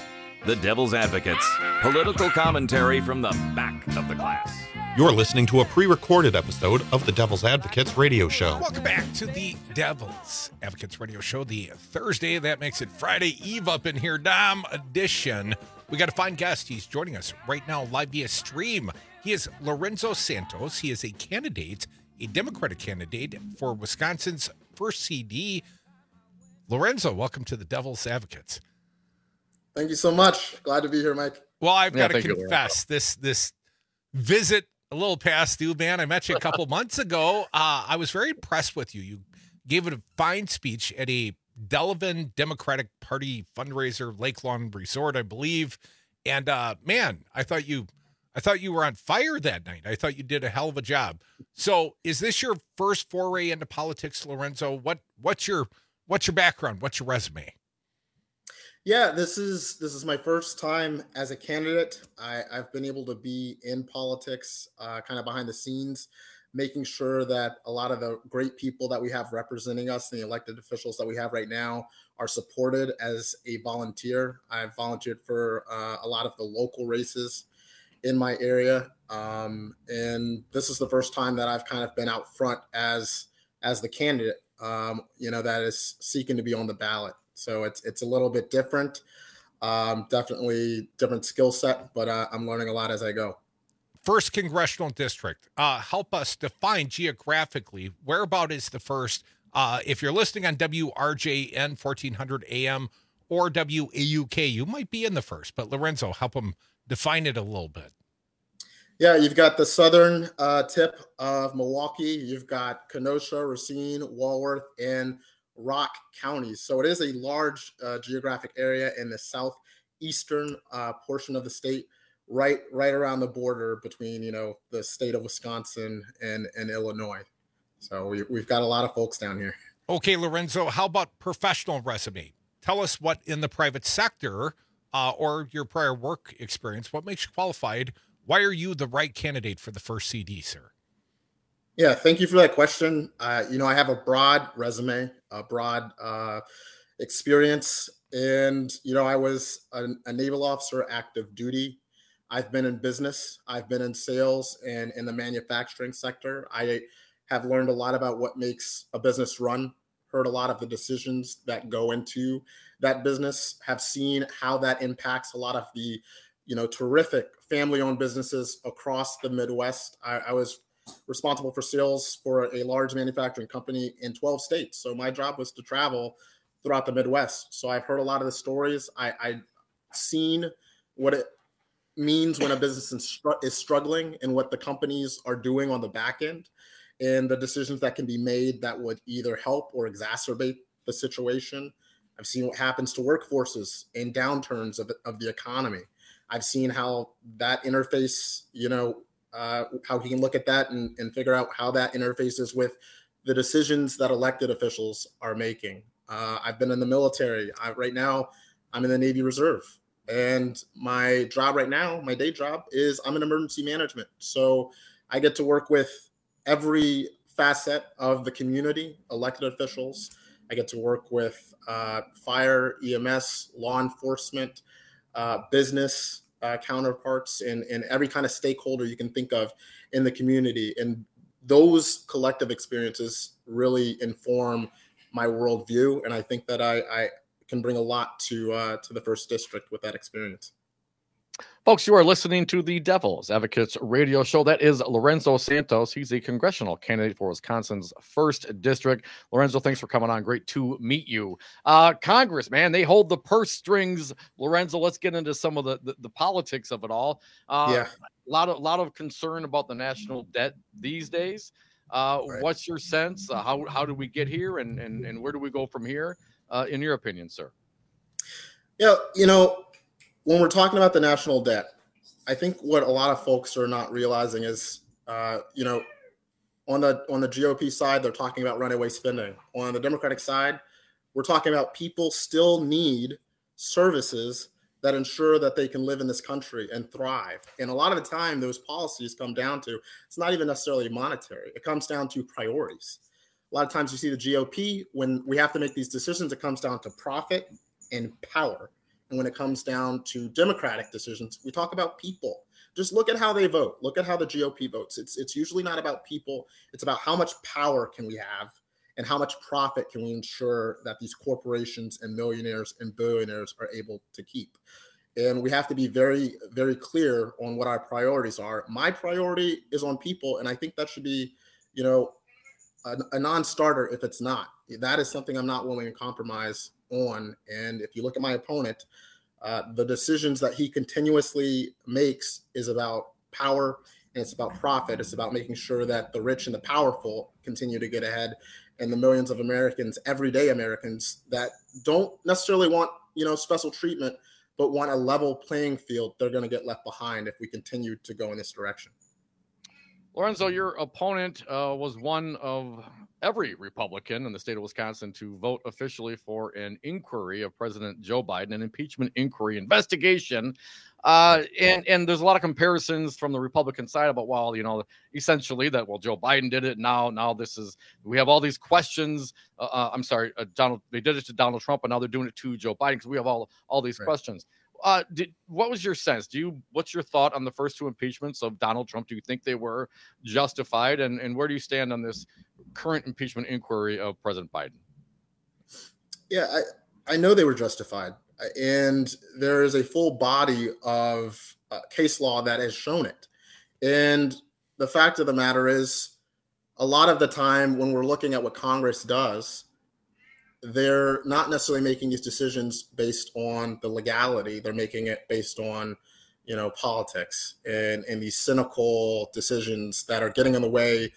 The Devil's Advocates, political commentary from the back of the class. You're listening to a pre-recorded episode of the Devil's Advocates radio show. Welcome back to the Devil's Advocates radio show, the Thursday. That makes it Friday Eve up in here, Dom edition. We got a fine guest. He's joining us right now live via stream. He is Lorenzo Santos. He is a candidate, a Democratic candidate for Wisconsin's first C D. Lorenzo, welcome to the Devil's Advocates. Thank you so much. Glad to be here, Mike. Well, I've Yeah, got to thank you, confess, this this visit a little past due, man. I met you a couple months ago. Uh, I was very impressed with you. You gave it a fine speech at a Delavan Democratic Party fundraiser, Lake Lawn Resort, I believe. And uh, man, I thought you, I thought you were on fire that night. I thought you did a hell of a job. So, is this your first foray into politics, Lorenzo? What what's your what's your background? What's your resume? Yeah, this is this is my first time as a candidate. I, I've been able to be in politics, uh, kind of behind the scenes, making sure that a lot of the great people that we have representing us, the elected officials that we have right now, are supported as a volunteer. I've volunteered for uh, a lot of the local races in my area, um, and this is the first time that I've kind of been out front as as the candidate, um, you know, that is seeking to be on the ballot. So it's it's a little bit different, um, definitely different skill set, but uh, I'm learning a lot as I go. First congressional district. Uh, help us define geographically whereabout is the first. Uh, if you're listening on W R J N fourteen hundred A M or W A U K, you might be in the first. But Lorenzo, help them define it a little bit. Yeah, you've got the southern uh, tip of Milwaukee. You've got Kenosha, Racine, Walworth, and Rock counties. So it is a large uh, geographic area in the southeastern uh, portion of the state, right right around the border between, you know, the state of Wisconsin and, and Illinois. So we, we've got a lot of folks down here. Okay, Lorenzo, how about professional resume? Tell us what in the private sector uh, or your prior work experience, what makes you qualified? Why are you the right candidate for the first C D, sir? Yeah, thank you for that question. Uh, you know, I have a broad resume, a broad uh, experience, and, you know, I was a, a naval officer, active duty. I've been in business. I've been in sales and in the manufacturing sector. I have learned a lot about what makes a business run, heard a lot of the decisions that go into that business, have seen how that impacts a lot of the, you know, terrific family-owned businesses across the Midwest. I, I was responsible for sales for a large manufacturing company in twelve states. So my job was to travel throughout the Midwest. So I've heard a lot of the stories. I, I've seen what it means when a business is, is struggling and what the companies are doing on the back end and the decisions that can be made that would either help or exacerbate the situation. I've seen what happens to workforces in downturns of, of the economy. I've seen how that interface, you know, Uh, how he can look at that and, and figure out how that interfaces with the decisions that elected officials are making. Uh, I've been in the military. I, right now, I'm in the Navy Reserve. And my job right now, my day job, is I'm in emergency management. So I get to work with every facet of the community, elected officials. I get to work with uh, fire, E M S, law enforcement, uh, business, Uh, counterparts and, and every kind of stakeholder you can think of in the community. And those collective experiences really inform my worldview. And I think that I, I can bring a lot to uh, to the first district with that experience. Folks, you are listening to the Devil's Advocates radio show. That is Lorenzo Santos. He's a congressional candidate for Wisconsin's first district. Lorenzo, thanks for coming on. Great to meet you. Uh, Congress, man, they hold the purse strings. Lorenzo, let's get into some of the, the, the politics of it all. Uh, yeah. A lot of, lot of concern about the national debt these days. Uh, right. What's your sense? Uh, how, how do we get here and, and, and where do we go from here, uh, in your opinion, sir? Yeah, you know, when we're talking about the national debt, I think what a lot of folks are not realizing is, uh, you know, on the on the G O P side, they're talking about runaway spending. On the Democratic side, we're talking about people still need services that ensure that they can live in this country and thrive. And a lot of the time, those policies come down to, it's not even necessarily monetary. It comes down to priorities. A lot of times you see the G O P, when we have to make these decisions, it comes down to profit and power. And when it comes down to democratic decisions, we talk about people. Just look at how they vote. Look at how the G O P votes. It's it's usually not about people. It's about how much power can we have and how much profit can we ensure that these corporations and millionaires and billionaires are able to keep. And we have to be very, very clear on what our priorities are. My priority is on people, and I think that should be, you know, a, a non-starter if it's not. That is something I'm not willing to compromise on. And if you look at my opponent, uh, the decisions that he continuously makes is about power, and it's about profit. It's about making sure that the rich and the powerful continue to get ahead, and the millions of Americans, everyday Americans, that don't necessarily want, you know, special treatment, but want a level playing field, they're going to get left behind if we continue to go in this direction. Lorenzo, your opponent uh, was one of every Republican in the state of Wisconsin to vote officially for an inquiry of President Joe Biden, an impeachment inquiry investigation. Uh, and, and there's a lot of comparisons from the Republican side about, well, you know, essentially that, well, Joe Biden did it. Now, now this is, we have all these questions. Uh, uh, I'm sorry, uh, Donald, they did it to Donald Trump, and now they're doing it to Joe Biden because we have all, all these right. questions. Uh, did, what was your sense? Do you, what's your thought on the first two impeachments of Donald Trump? Do you think they were justified? And, and where do you stand on this current impeachment inquiry of President Biden? Yeah, I, I know they were justified. And there is a full body of uh, case law that has shown it. And the fact of the matter is, a lot of the time when we're looking at what Congress does, they're not necessarily making these decisions based on the legality. They're making it based on, you know, politics and, and these cynical decisions that are getting in the way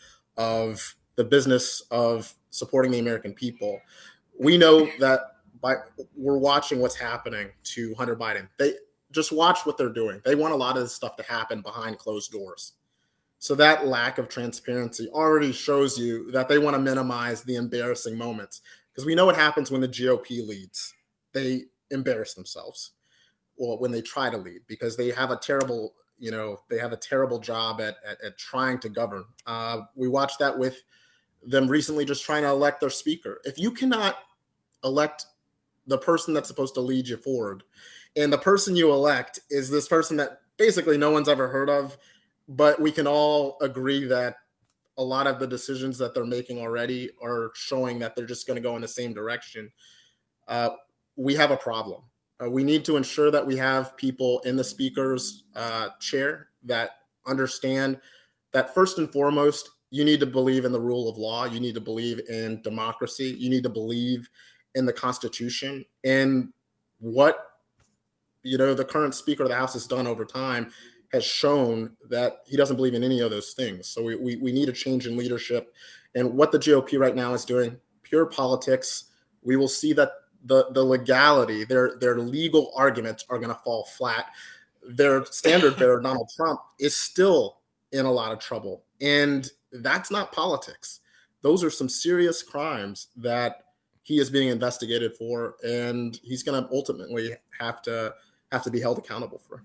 of the business of supporting the American people. We know that by, we're watching what's happening to Hunter Biden. They just watch what they're doing. They want a lot of this stuff to happen behind closed doors. So that lack of transparency already shows you that they want to minimize the embarrassing moments. Because we know what happens when the G O P leads. They embarrass themselves, or when they try to lead, because they have a terrible, you know, they have a terrible job at at, at trying to govern. Uh, we watched that with them recently, just trying to elect their speaker. If you cannot elect the person that's supposed to lead you forward, and the person you elect is this person that basically no one's ever heard of, but we can all agree that a lot of the decisions that they're making already are showing that they're just going to go in the same direction. Uh, we have a problem. Uh, we need to ensure that we have people in the speaker's uh, chair that understand that first and foremost, you need to believe in the rule of law. You need to believe in democracy. You need to believe in the Constitution. And what, you know, the current Speaker of the House has done over time has shown that he doesn't believe in any of those things. So we, we we need a change in leadership. And what the G O P right now is doing, pure politics. We will see that the, the legality, their, their legal arguments are going to fall flat. Their standard bearer, Donald Trump, is still in a lot of trouble. And that's not politics. Those are some serious crimes that he is being investigated for, and he's going to ultimately have to have to be held accountable for.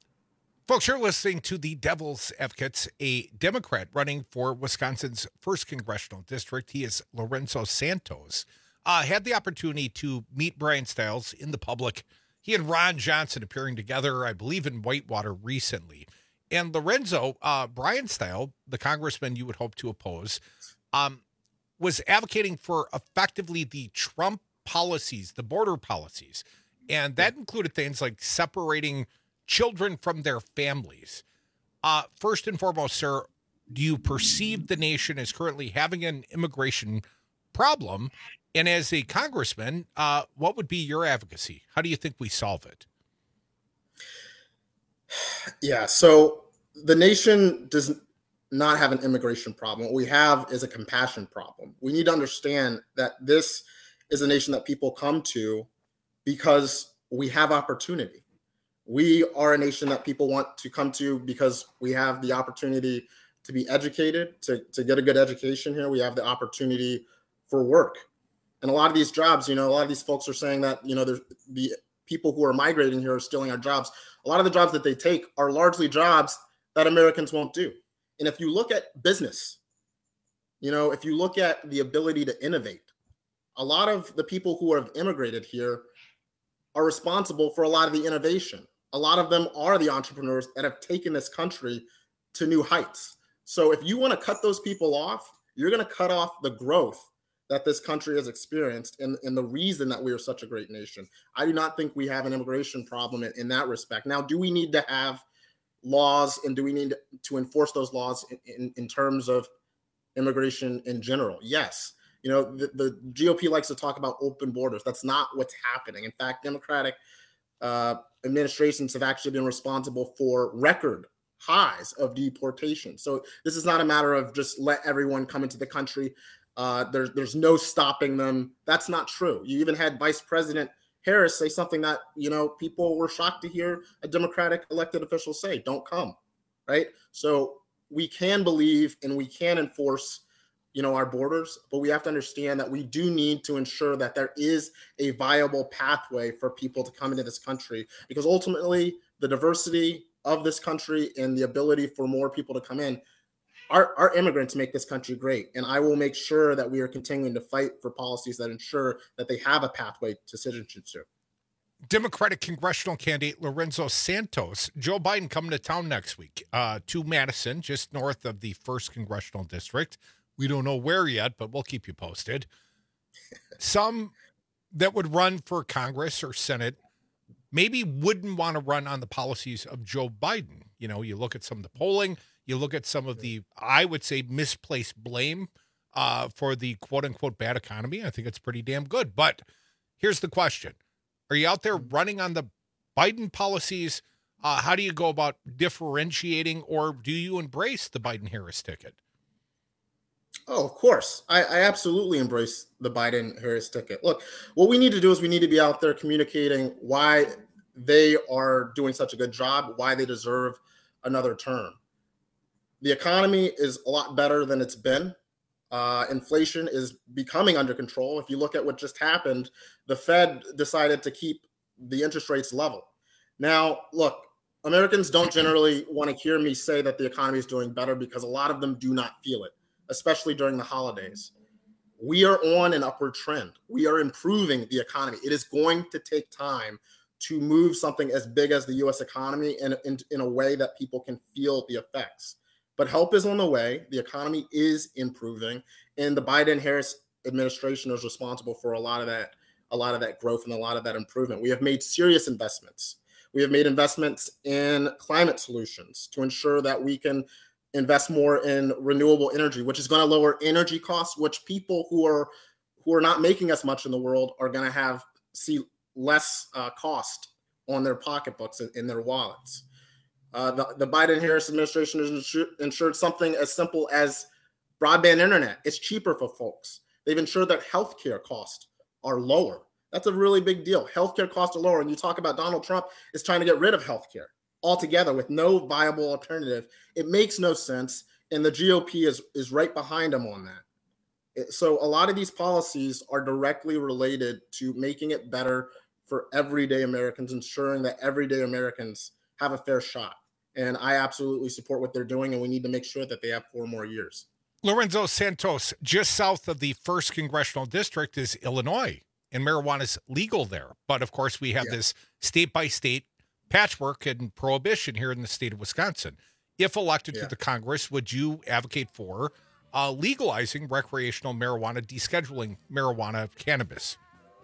Folks, you're listening to the Devil's Advocates, a Democrat running for Wisconsin's first congressional district. He is Lorenzo Santos. Uh, had the opportunity to meet Brian Stiles in the public. He and Ron Johnson appearing together, I believe, in Whitewater recently. And Lorenzo, uh, Brian Stiles, the congressman you would hope to oppose, um, was advocating for effectively the Trump policies, the border policies. And that included things like separating children from their families. Uh, first and foremost, sir, do you perceive the nation as currently having an immigration problem? And as a congressman, uh, what would be your advocacy? How do you think we solve it? Yeah, so the nation does not have an immigration problem. What we have is a compassion problem. We need to understand that this is a nation that people come to because we have opportunity. We are a nation that people want to come to because we have the opportunity to be educated, to, to get a good education here. We have the opportunity for work. And a lot of these jobs, you know, a lot of these folks are saying that, you know, there's the people who are migrating here are stealing our jobs. A lot of the jobs that they take are largely jobs that Americans won't do. And if you look at business, you know, if you look at the ability to innovate, a lot of the people who have immigrated here are responsible for a lot of the innovation. A lot of them are the entrepreneurs that have taken this country to new heights. So if you want to cut those people off, you're going to cut off the growth that this country has experienced and, and the reason that we are such a great nation. I do not think we have an immigration problem in, in that respect. Now, do we need to have laws and do we need to enforce those laws in, in, in terms of immigration in general? Yes. You know, the, the G O P likes to talk about open borders. That's not what's happening. In fact, Democratic uh, administrations have actually been responsible for record highs of deportation. So this is not a matter of just let everyone come into the country. Uh, there's there's no stopping them. That's not true. You even had Vice President Harris say something that, you know, people were shocked to hear a Democratic elected official say, don't come, right? So we can believe and we can enforce, you know, our borders, but we have to understand that we do need to ensure that there is a viable pathway for people to come into this country, because ultimately the diversity of this country and the ability for more people to come in, our, our immigrants make this country great. And I will make sure that we are continuing to fight for policies that ensure that they have a pathway to citizenship. Democratic congressional candidate Lorenzo Santos, Joe Biden coming to town next week uh, to Madison, just north of the first congressional district. We don't know where yet, but we'll keep you posted. Some that would run for Congress or Senate maybe wouldn't want to run on the policies of Joe Biden. You know, you look at some of the polling, you look at some of the, I would say, misplaced blame uh, for the quote-unquote bad economy. I think it's pretty damn good. But here's the question. Are you out there running on the Biden policies? Uh, how do you go about differentiating, or do you embrace the Biden-Harris ticket? Oh, of course. I, I absolutely embrace the Biden-Harris ticket. Look, what we need to do is we need to be out there communicating why they are doing such a good job, why they deserve another term. The economy is a lot better than it's been. Uh, inflation is becoming under control. If you look at what just happened, the Fed decided to keep the interest rates level. Now, look, Americans don't generally want to hear me say that the economy is doing better because a lot of them do not feel it, especially during the holidays. We are on an upward trend. We are improving the economy. It is going to take time to move something as big as the U S economy in, in, in a way that people can feel the effects. But help is on the way. The economy is improving, and the Biden-Harris administration is responsible for a lot of that, a lot of that growth and a lot of that improvement. We have made serious investments. We have made investments in climate solutions to ensure that we can invest more in renewable energy, which is going to lower energy costs, which people who are who are not making as much in the world are going to have see less uh, cost on their pocketbooks and in their wallets. Uh, the, the Biden-Harris administration has ensured, ensured something as simple as broadband internet. It's cheaper for folks. They've ensured that healthcare costs are lower. That's a really big deal. Healthcare costs are lower. And you talk about Donald Trump is trying to get rid of healthcare altogether with no viable alternative. It makes no sense. And the G O P is, is right behind him on that. It, so a lot of these policies are directly related to making it better for everyday Americans, ensuring that everyday Americans have a fair shot. And I absolutely support what they're doing, and we need to make sure that they have four more years. Lorenzo Santos, just south of the first congressional district is Illinois, and marijuana is legal there. But, of course, we have yeah. this state-by-state patchwork and prohibition here in the state of Wisconsin. If elected yeah. to the Congress, would you advocate for uh, legalizing recreational marijuana, descheduling marijuana, cannabis?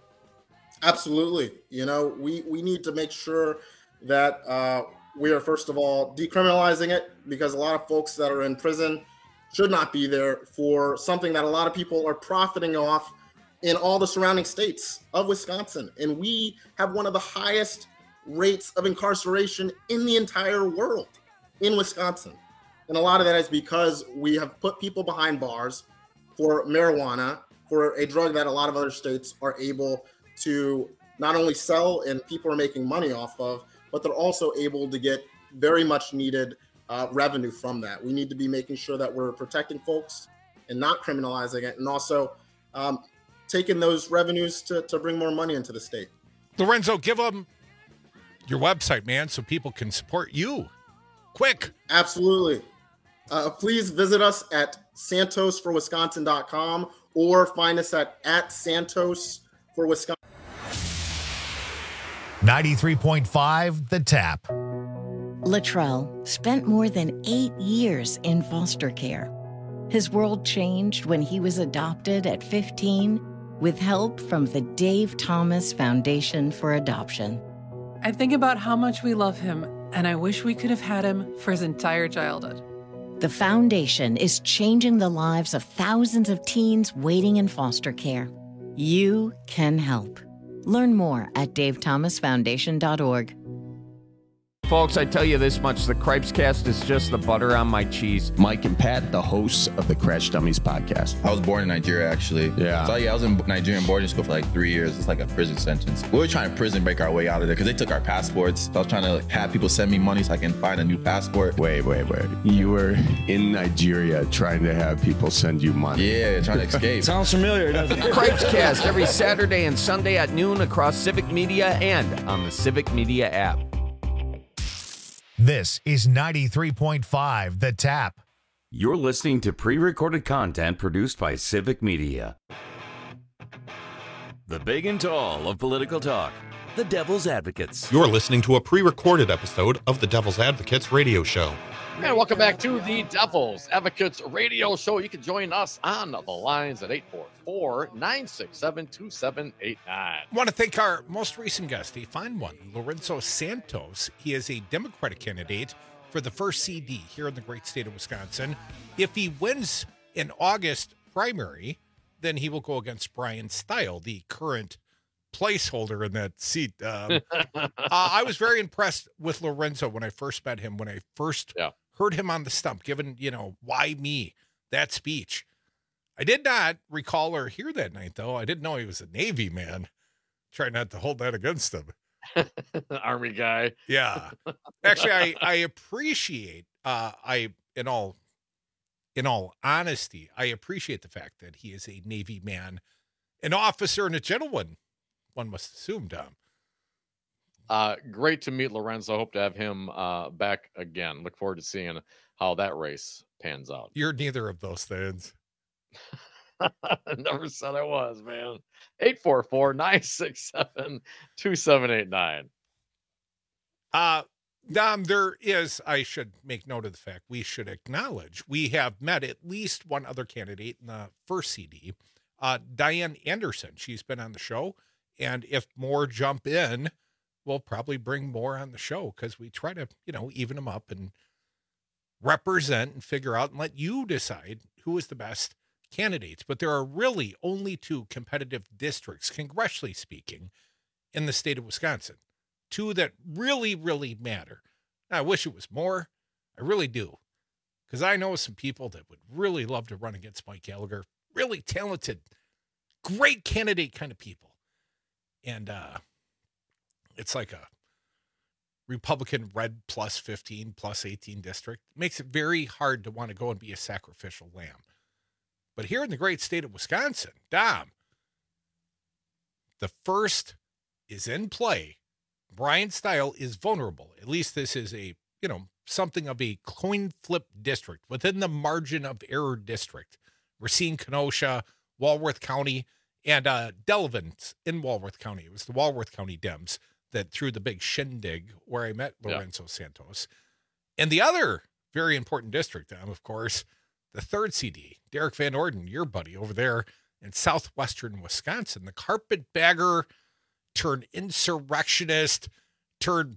Absolutely. You know, we, we need to make sure that uh, we are, first of all, decriminalizing it, because a lot of folks that are in prison should not be there for something that a lot of people are profiting off in all the surrounding states of Wisconsin. And we have one of the highest rates of incarceration in the entire world in Wisconsin. And a lot of that is because we have put people behind bars for marijuana, for a drug that a lot of other states are able to not only sell and people are making money off of, but they're also able to get very much needed uh, revenue from that. We need to be making sure that we're protecting folks and not criminalizing it, and also um, taking those revenues to, to bring more money into the state. Lorenzo, give them your website, man, so people can support you. Quick. Absolutely. Uh, please visit us at santos for wisconsin dot com or find us at, at Santos for Wisconsin. ninety-three point five The Tap. Latrell spent more than eight years in foster care. His world changed when he was adopted at fifteen with help from the Dave Thomas Foundation for Adoption. I think about how much we love him, and I wish we could have had him for his entire childhood. The foundation is changing the lives of thousands of teens waiting in foster care. You can help. Learn more at dave thomas foundation dot org. Folks, I tell you this much, the Cripes Cast is just the butter on my cheese. Mike and Pat, the hosts of the Crash Dummies podcast. I was born in Nigeria, actually. Yeah. So, yeah, I was in Nigerian boarding school for like three years. It's like a prison sentence. We were trying to prison break our way out of there because they took our passports. So I was trying to like, have people send me money so I can find a new passport. Wait, wait, wait. You were in Nigeria trying to have people send you money. Yeah, trying to escape. Sounds familiar, doesn't it? Cripes Cast every Saturday and Sunday at noon across Civic Media and on the Civic Media app. This is ninety-three point five The Tap. You're listening to pre-recorded content produced by Civic Media. The big and tall of political talk. The Devil's Advocates. You're listening to a pre-recorded episode of the Devil's Advocates radio show. And welcome back to the Devil's Advocates radio show. You can join us on the lines at eight four four, nine six seven, two seven eight nine. I want to thank our most recent guest, a fine one, Lorenzo Santos. He is a Democratic candidate for the first C D here in the great state of Wisconsin. If he wins in August primary, then he will go against Brian Stile, the current placeholder in that seat. Um, uh, I was very impressed with Lorenzo when I first met him, when I first yeah. heard him on the stump, given, you know, why me, that speech. I did not recall or hear that night, though. I didn't know he was a Navy man. Try not to hold that against him. Army guy. Yeah. Actually, I, I appreciate, uh, I, in all, in all honesty, I appreciate the fact that he is a Navy man, an officer and a gentleman, one must assume, Dom. Uh, great to meet Lorenzo. Hope to have him uh, back again. Look forward to seeing how that race pans out. You're neither of those things. Never said I was, man. eight four four, nine six seven, two seven eight nine. Uh, Dom, there is, I should make note of the fact, we should acknowledge we have met at least one other candidate in the first C D, uh, Diane Anderson. She's been on the show, and if more jump in, we'll probably bring more on the show because we try to, you know, even them up and represent and figure out and let you decide who is the best candidates. But there are really only two competitive districts, congressionally speaking, in the state of Wisconsin. Two that really, really matter. I wish it was more. I really do. Because I know some people that would really love to run against Mike Gallagher. Really talented, great candidate kind of people. And uh, it's like a Republican red plus fifteen, plus eighteen district. It makes it very hard to want to go and be a sacrificial lamb. But here in the great state of Wisconsin, Dom, the first is in play. Brian Stile is vulnerable. At least this is a, you know, something of a coin flip district within the margin of error district. Racine, Kenosha, Walworth County, and uh, Delavan in Walworth County. It was the Walworth County Dems that threw the big shindig where I met Lorenzo yeah. Santos. And the other very important district, um, of course, the third C D, Derek Van Orden, your buddy over there in southwestern Wisconsin, the carpetbagger turned insurrectionist, turned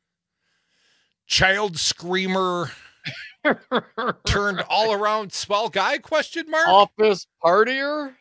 child screamer, turned all around swell guy, question mark? Office partier?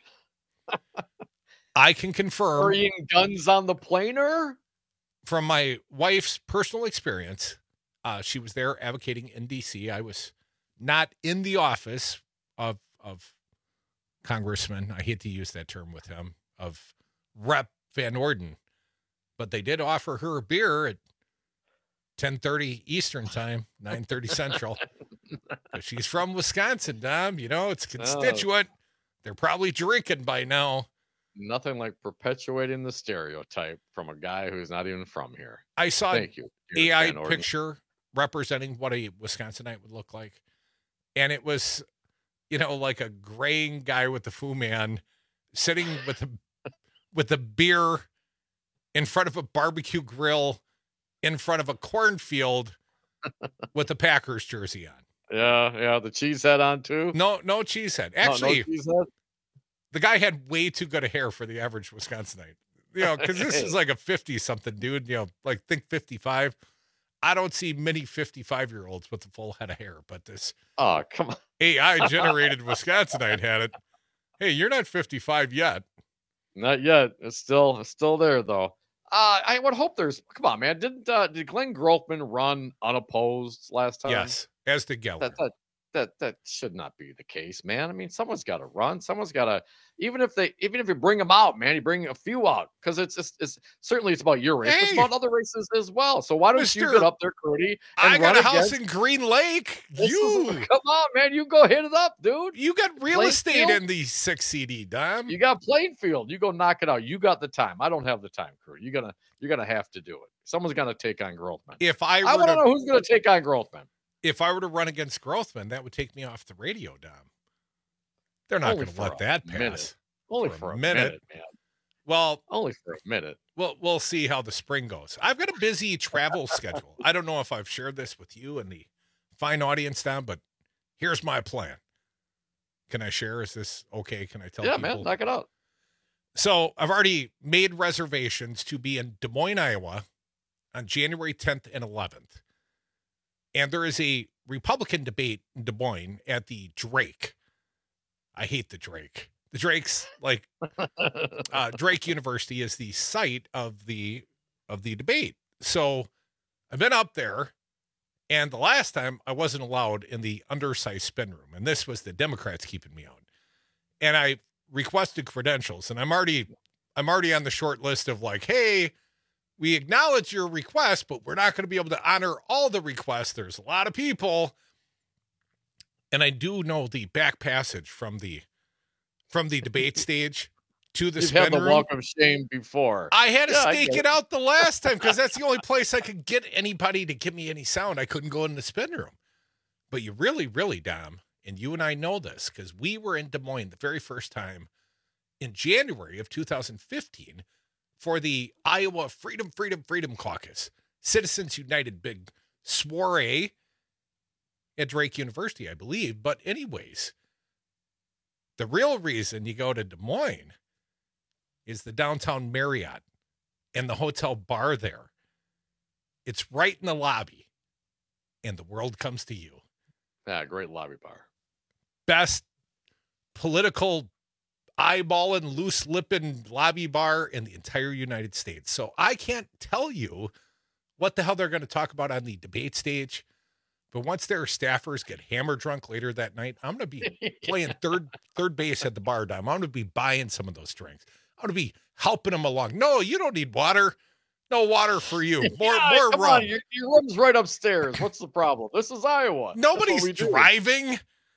I can confirm. Carrying guns on the planer? From my wife's personal experience, uh, she was there advocating in D C. I was not in the office of of Congressman. I hate to use that term with him, of Rep Van Orden. But they did offer her a beer at ten thirty Eastern time, nine thirty Central. She's from Wisconsin, Dom. You know, it's constituent. Oh. They're probably drinking by now. Nothing like perpetuating the stereotype from a guy who's not even from here. I saw Thank you, A I picture representing what a Wisconsinite would look like. And it was, you know, like a graying guy with the Fu Man sitting with the with the beer in front of a barbecue grill, in front of a cornfield with a Packers jersey on. Yeah, yeah, the cheese head on too. No, no cheese head. No, no Actually, cheese head? the guy had way too good a hair for the average Wisconsinite. You know, because this is like a fifty-something dude, you know, like think fifty-five. I don't see many fifty-five-year-olds with a full head of hair, but this oh, come on. A I-generated Wisconsinite had it. Hey, you're not fifty-five yet. Not yet. It's still it's still there, though. Uh, I would hope there's... Come on, man. Didn't uh, did Glenn Grothman run unopposed last time? Yes, as did Geller. That, that, that, that should not be the case, man. I mean, someone's got to run. Someone's got to... Even if they, even if you bring them out, man, you bring a few out because it's, it's it's certainly it's about your race, Hey. but it's about other races as well. So why don't Mister you get up there, Cody? And I got run a house against- in Green Lake. This You is- come on, man, you go hit it up, dude. You got real Plainfield? estate in the six C D, Dom. You got Plainfield. You go knock it out. You got the time. I don't have the time, Cody. You're gonna you're gonna have to do it. Someone's gonna take on Grothman. If I I were want to to, know who's gonna take on Grothman. if I were to run against Grothman, that would take me off the radio, Dom. They're not Only going to for let a that pass. minute. Only For for, a a minute. minute. man. Well, Only for a minute. We'll we'll see how the spring goes. I've got a busy travel schedule. I don't know if I've shared this with you and the fine audience, Dom, but here's my plan. Can I share? Is this okay? Can I tell yeah, people? man, knock it out. So I've already made reservations to be in Des Moines, Iowa on January tenth and eleventh. And there is a Republican debate in Des Moines at the Drake. I hate the Drake. The Drake's like uh, Drake University is the site of the of the debate. So I've been up there, and the last time I wasn't allowed in the undersized spin room, and this was the Democrats keeping me out. And I requested credentials, and I'm already I'm already on the short list of like, hey, we acknowledge your request, but we're not going to be able to honor all the requests. There's a lot of people. And I do know the back passage from the from the debate stage to the You've spin had the room. walk of shame before. I had to Yeah, I stake get it out the last time because that's the only place I could get anybody to give me any sound. I couldn't go in the spin room. But you really, really, Dom, and you and I know this because we were in Des Moines the very first time in January of two thousand fifteen for the Iowa Freedom, Freedom, Freedom Caucus. Citizens United big soiree at Drake University, I believe. But anyways, the real reason you go to Des Moines is the downtown Marriott and the hotel bar there. It's right in the lobby, and the world comes to you. Yeah, great lobby bar. Best political eyeballing, loose lipping lobby bar in the entire United States. So I can't tell you what the hell they're going to talk about on the debate stage. But once their staffers get hammer drunk later that night, I'm going to be playing third third base at the bar, Dom. I'm going to be buying some of those drinks. I'm going to be helping them along. No, you don't need water. No water for you. More Yeah, more come rum. on, your, your room's right upstairs. What's the problem? This is Iowa. That's what Nobody's we do. driving.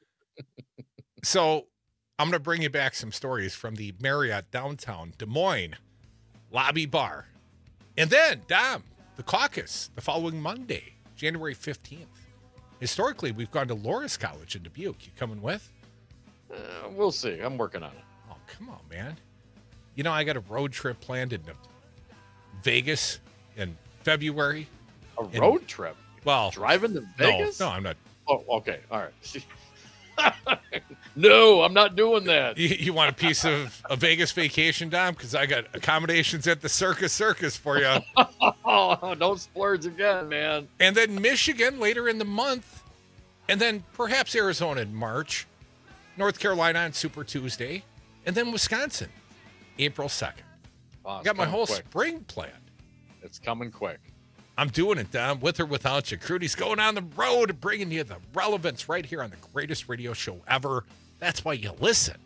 So I'm going to bring you back some stories from the Marriott downtown Des Moines lobby bar. And then, Dom, the caucus the following Monday, January fifteenth. Historically, we've gone to Loras College in Dubuque. You coming with? Uh, we'll see. I'm working on it. Oh, come on, man. You know, I got a road trip planned in Vegas in February. A And- road trip? Well, Driving to no, Vegas? No, I'm not. Oh, okay. All right. No, I'm not doing that. You, you want a piece of a Vegas vacation, Dom? Because I got accommodations at the Circus Circus for you. Oh, don't splurge again, man. And then Michigan later in the month. And then perhaps Arizona in March. North Carolina on Super Tuesday. And then Wisconsin, April second. Wow, it's got my coming whole quick. spring planned. It's coming quick. I'm doing it, Dom, with or without you. Crudy's going on the road, bringing you the relevance right here on the greatest radio show ever. That's why you listen.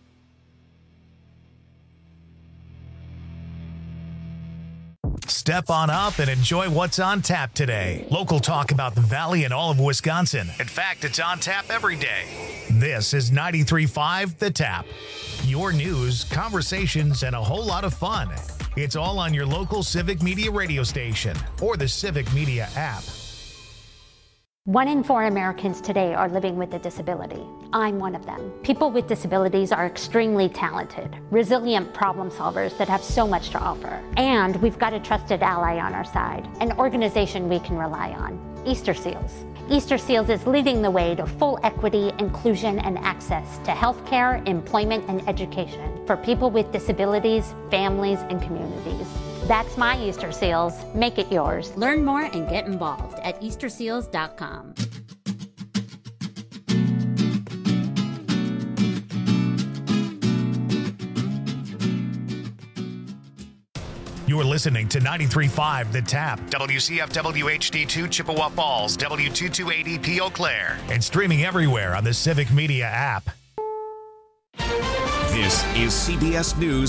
Step on up and enjoy what's on tap today. Local talk about the Valley and all of Wisconsin. In fact, it's on tap every day. This is ninety-three point five The Tap. Your news, conversations, and a whole lot of fun. It's all on your local Civic Media radio station or the Civic Media app. One in four Americans today are living with a disability. I'm one of them. People with disabilities are extremely talented, resilient problem solvers that have so much to offer. And we've got a trusted ally on our side, an organization we can rely on, Easter Seals. Easter Seals is leading the way to full equity, inclusion, and access to healthcare, employment, and education for people with disabilities, families, and communities. That's my Easter Seals. Make it yours. Learn more and get involved at easter seals dot com. You are listening to ninety-three point five The Tap, W C F W H D two Chippewa Falls, W two two eight zero P Eau Claire, and streaming everywhere on the Civic Media app. This is C B S News